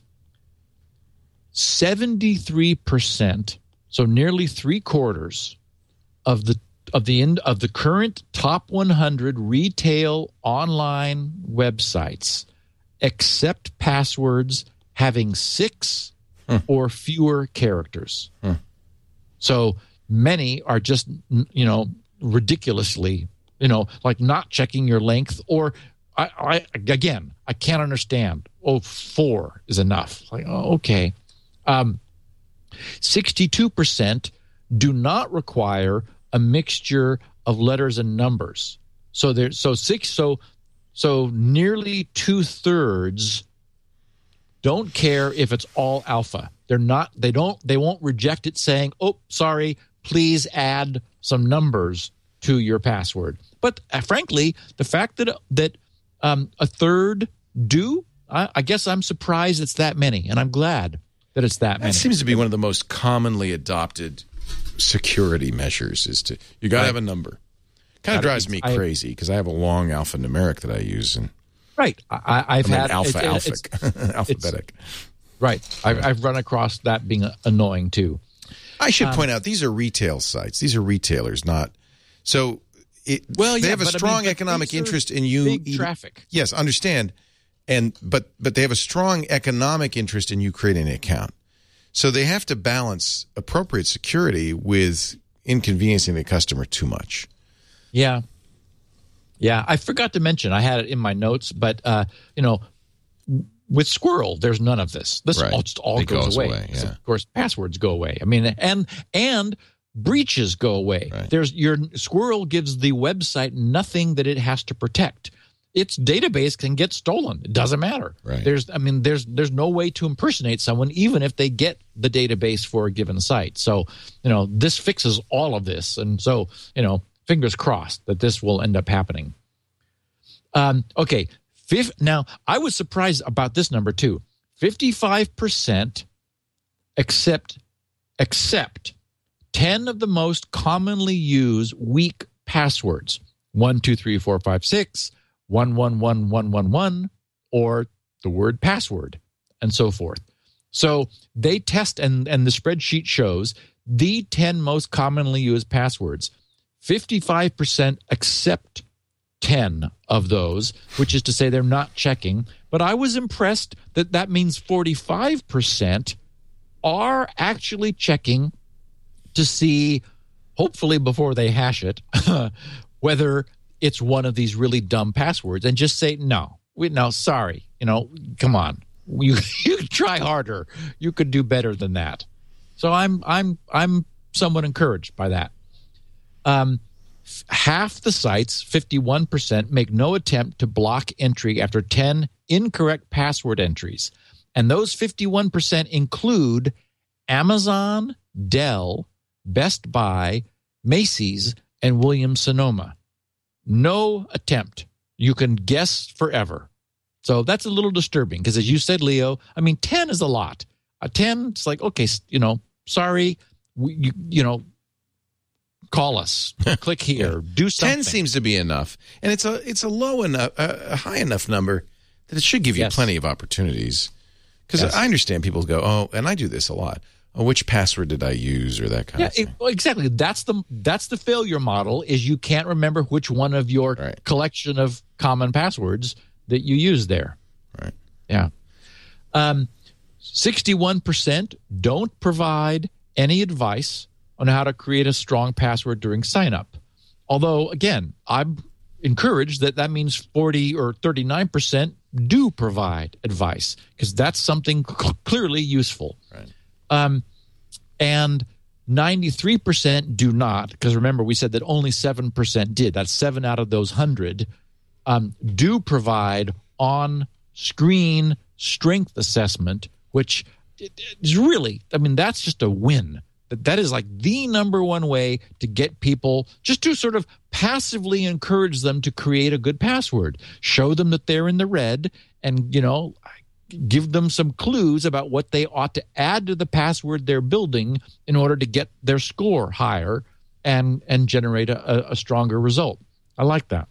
73%, so nearly 3/4 of the current top 100 retail online websites accept passwords having 6 or fewer characters. So many are just ridiculously like not checking your length, or I can't understand. 4 is enough. Like, okay. 62% do not require a mixture of letters and numbers. So nearly 2/3 don't care if it's all alpha. They won't reject it saying, "Oh, sorry, please add some numbers to your password." But frankly, the fact that a third do, I guess I'm surprised it's that many, and I'm glad that it's that many. That seems to be one of the most commonly adopted security measures. You got to have a number. Kind of drives me crazy because I have a long alphanumeric that I use, and I've had alphabetic. Right, I've run across that being annoying too. I should point out these are retail sites. These are retailers, not so. They have a strong economic interest in you. Big traffic. Yes, understand. But they have a strong economic interest in you creating an account. So they have to balance appropriate security with inconveniencing the customer too much. Yeah. Yeah, I forgot to mention, I had it in my notes, but with Squirrel, there's none of this. This all goes away. Yeah. Of course, passwords go away. I mean, and breaches go away. Right. Your Squirrel gives the website nothing that it has to protect. Its database can get stolen. It doesn't matter. Right. There's no way to impersonate someone, even if they get the database for a given site. So, this fixes all of this. And so, fingers crossed that this will end up happening. Okay. Now, I was surprised about this number too. 55% accept accept 10 of the most commonly used weak passwords. 1, 2, 3, 4, 5, 6, 1111111, or the word password, and so forth. So they test, and the spreadsheet shows the 10 most commonly used passwords. 55% accept 10 of those, which is to say they're not checking. But I was impressed that means 45% are actually checking to see, hopefully before they hash it, whether it's one of these really dumb passwords, and just say, no, sorry, come on. You try harder. You could do better than that. So I'm somewhat encouraged by that. Half the sites, 51%, make no attempt to block entry after 10 incorrect password entries. And those 51% include Amazon, Dell, Best Buy, Macy's, and Williams-Sonoma. No attempt. You can guess forever. So that's a little disturbing because, as you said, Leo, 10 is a lot. 10, it's like, okay, sorry, call us, click here, do something. 10 seems to be enough, and it's a low enough, a high enough number that it should give you plenty of opportunities. Because I understand people go, oh, and I do this a lot. Oh, which password did I use, or that kind of thing. Exactly. That's the failure model. Is you can't remember which one of your collection of common passwords that you use there. Right. Yeah. 61% don't provide any advice on how to create a strong password during sign-up. Although, again, I'm encouraged that means 40 or 39% do provide advice, because that's something clearly useful. Right. And 93% do not, because remember, we said that only 7% did. That's 7 out of those 100 do provide on-screen strength assessment, which is really, that's just a win. That is like the number one way to get people, just to sort of passively encourage them to create a good password. Show them that they're in the red, and, give them some clues about what they ought to add to the password they're building in order to get their score higher and generate a stronger result. I like that.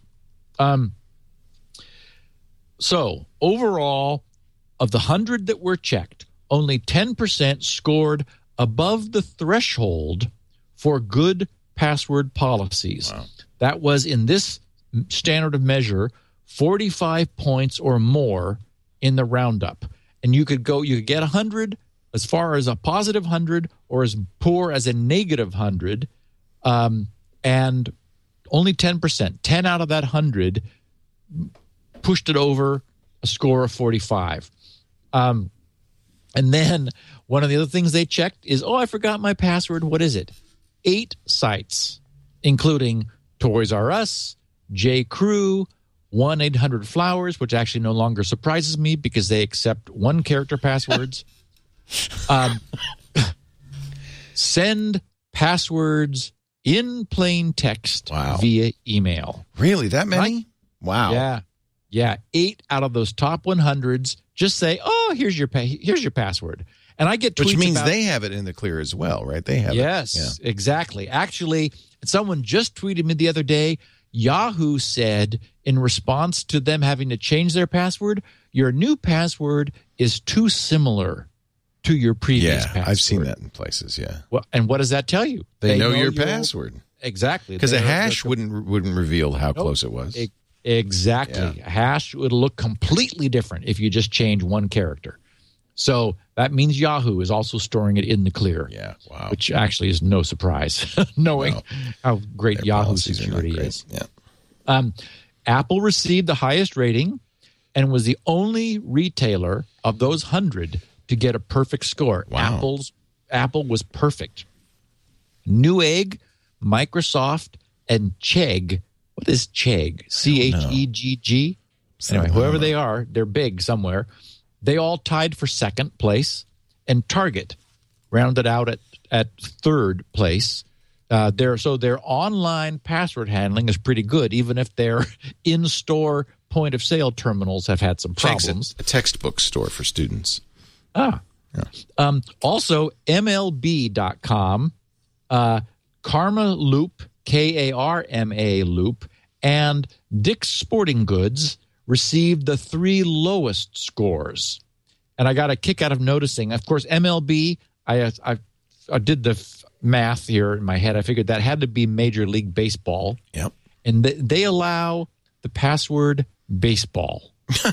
So overall, of the 100 that were checked, only 10% scored above the threshold for good password policies. Wow. That was, in this standard of measure, 45 points or more in the roundup. And you could get 100 as far as a positive 100 or as poor as a negative 100, and only 10%. 10 out of that 100 pushed it over a score of 45. And then one of the other things they checked is, I forgot my password. What is it? 8 sites, including Toys R Us, J. Crew, 1-800-Flowers, which actually no longer surprises me because they accept one-character passwords. Send passwords in plain text via email. Really? That many? Right? Wow. Yeah. 8 out of those top 100s just say, here's your password. And I get tweets, which means they have it in the clear as well, right? They have it. Yes, exactly. Actually, someone just tweeted me the other day, Yahoo said, in response to them having to change their password, your new password is too similar to your previous password. I've seen that in places, Well, and what does that tell you? They know your password. Exactly. Because a hash wouldn't reveal how close it was. Exactly. Yeah. A hash would look completely different if you just change one character. So that means Yahoo is also storing it in the clear. Yeah, wow. Which actually is no surprise, knowing how great Yahoo security is. Yeah. Apple received the highest rating and was the only retailer of those 100 to get a perfect score. Wow. Apple was perfect. Newegg, Microsoft, and Chegg. What is Chegg? Chegg? Anyway, whoever they are, they're big somewhere. They all tied for second place, and Target rounded out at third place. Their online password handling is pretty good, even if their in-store point-of-sale terminals have had some problems. A textbook store for students. Yeah. Also, MLB.com, Karma Loop, Karma Loop, and Dick's Sporting Goods received the 3 lowest scores. And I got a kick out of noticing, of course, MLB, I did the math here in my head. I figured that had to be Major League Baseball. Yep. And they allow the password baseball.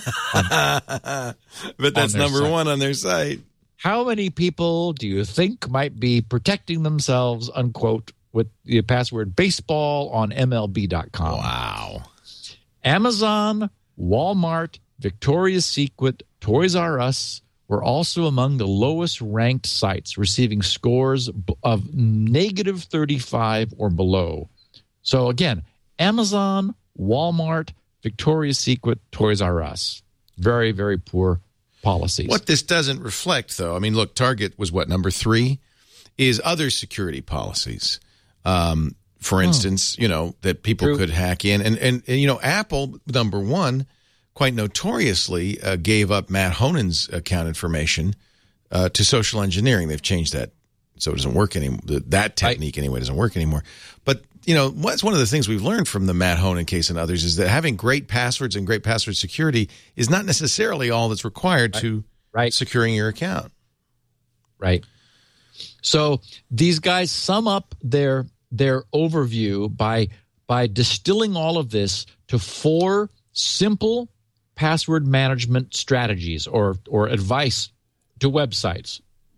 But that's number site. 1 on their site. How many people do you think might be protecting themselves, unquote, with the password baseball on MLB.com? Wow. Amazon, Walmart, Victoria's Secret, Toys R Us were also among the lowest ranked sites, receiving scores of negative 35 or below. So again, Amazon, Walmart, Victoria's Secret, Toys R Us. Very, very poor policies. What this doesn't reflect, though, I mean, look, Target was what, number 3? Is other security policies. For instance, that people could hack in. And Apple, number 1, quite notoriously gave up Matt Honen's account information to social engineering. They've changed that so it doesn't work anymore. That technique, anyway, doesn't work anymore. But, what's one of the things we've learned from the Matt Honen case and others is that having great passwords and great password security is not necessarily all that's required to securing your account. Right. So these guys sum up their overview by distilling all of this to 4 simple password management strategies or advice to websites.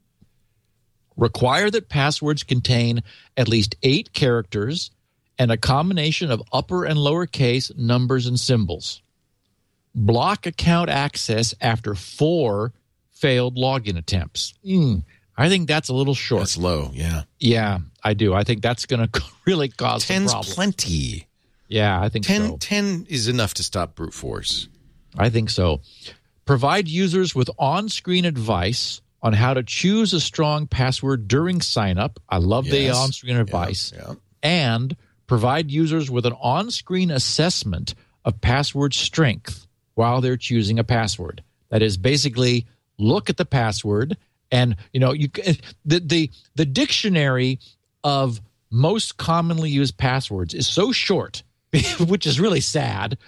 Require that passwords contain at least 8 characters and a combination of upper and lowercase numbers and symbols. Block account access after 4 failed login attempts. I think that's a little short. That's low, yeah. Yeah, I do. I think that's going to really cause some 10's problems. plenty. Yeah, I think 10 is enough to stop brute force. I think so. Provide users with on-screen advice on how to choose a strong password during sign-up. I love the on-screen advice. Yeah. And provide users with an on-screen assessment of password strength while they're choosing a password. That is, basically, look at the password, and the dictionary of most commonly used passwords is so short, which is really sad,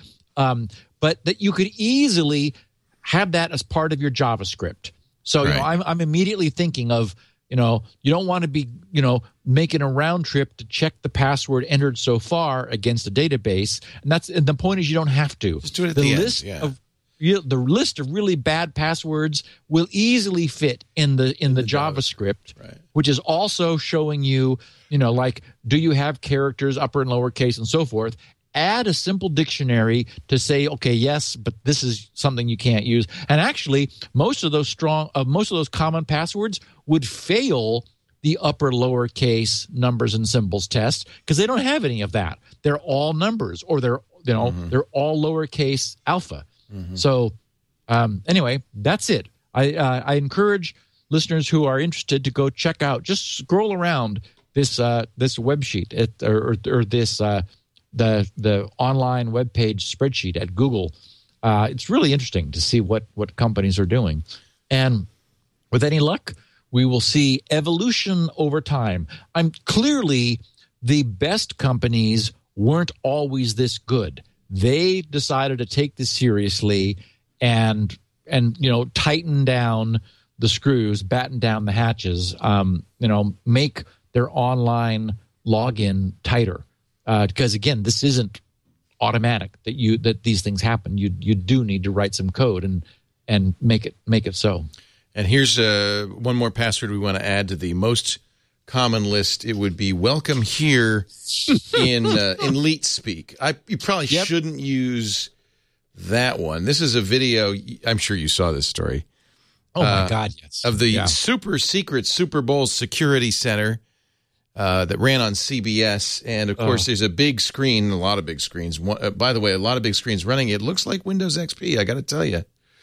but that you could easily have that as part of your JavaScript. So I'm immediately thinking of, you don't want to be, making a round trip to check the password entered so far against a database. And the point is you don't have to. Just do it at the list end. of the list of really bad passwords will easily fit in the JavaScript, which is also showing you, like, do you have characters, upper and lowercase and so forth? Add a simple dictionary to say, okay, yes, but this is something you can't use. And actually, most of those common passwords would fail the upper lowercase numbers and symbols test because they don't have any of that. They're all numbers, or they're all lowercase alpha. Mm-hmm. So anyway, that's it. I encourage listeners who are interested to go check out. Just scroll around this web sheet or this. The online webpage spreadsheet at Google. It's really interesting to see what companies are doing. And with any luck, we will see evolution over time. Clearly, the best companies weren't always this good. They decided to take this seriously and tighten down the screws, batten down the hatches, make their online login tighter. Because again, this isn't automatic that these things happen. You do need to write some code and make it so. And here's one more password we want to add to the most common list. It would be welcome here in Leet Speak. You probably shouldn't use that one. This is a video. I'm sure you saw this story. Oh my God! Yes. Of the super secret Super Bowl security center. That ran on CBS, and of course, there's a big screen, a lot of big screens. By the way, a lot of big screens running. It looks like Windows XP. I got to tell you.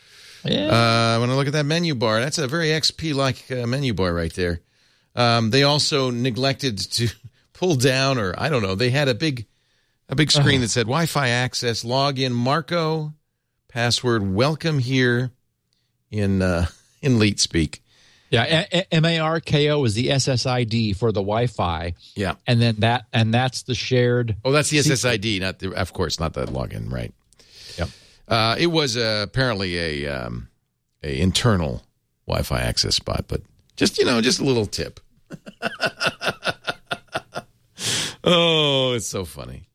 Yeah. When I look at that menu bar, that's a very XP-like menu bar right there. They also neglected to pull down, or I don't know. They had a big screen that said Wi-Fi access, login, Marco, password, welcome here in Leet Speak. Yeah, MARKO is the SSID for the Wi-Fi. Yeah. And then that's the shared. Oh, that's the SSID, not the, of course, not the login, right? Yep. It was apparently a internal Wi-Fi access spot, but just a little tip. Oh, it's so funny.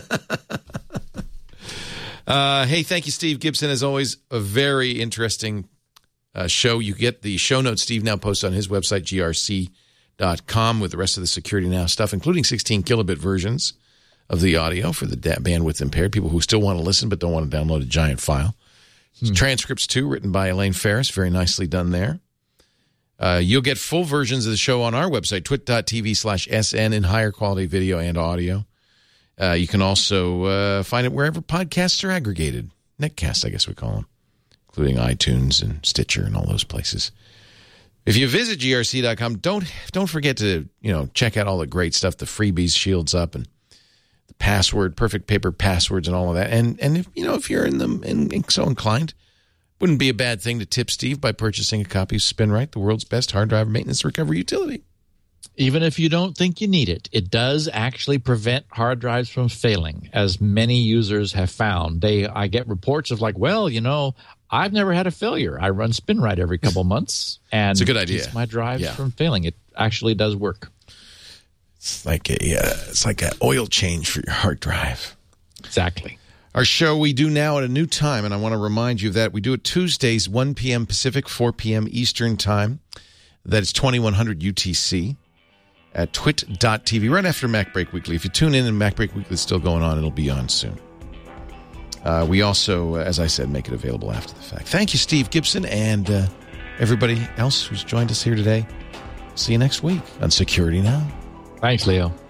Hey, thank you, Steve Gibson. As always, a very interesting show. You get the show notes Steve now posts on his website, grc.com, with the rest of the Security Now stuff, including 16 kilobit versions of the audio for the bandwidth impaired, people who still want to listen but don't want to download a giant file. Transcripts, too, written by Elaine Ferris. Very nicely done there. You'll get full versions of the show on our website, twit.tv/SN, in higher quality video and audio. You can also find it wherever podcasts are aggregated. Netcasts, I guess we call them, including iTunes and Stitcher and all those places. If you visit grc.com, don't forget to check out all the great stuff, the freebies, Shields Up, and the password, perfect paper passwords, and all of that. And if you're so inclined, wouldn't be a bad thing to tip Steve by purchasing a copy of SpinRite, the world's best hard drive maintenance recovery utility. Even if you don't think you need it, it does actually prevent hard drives from failing, as many users have found. I get reports of I've never had a failure. I run SpinRite every couple months, and it's a good idea. Keeps my drives from failing. It actually does work. It's like an oil change for your hard drive. Exactly. Our show we do now at a new time, and I want to remind you of that. We do it Tuesdays, 1 p.m. Pacific, 4 p.m. Eastern Time. That is 2100 UTC at twit.tv, right after Mac Break Weekly. If you tune in and Mac Break Weekly is still going on, it'll be on soon. We also, as I said, make it available after the fact. Thank you, Steve Gibson, and everybody else who's joined us here today. See you next week on Security Now. Thanks, Leo.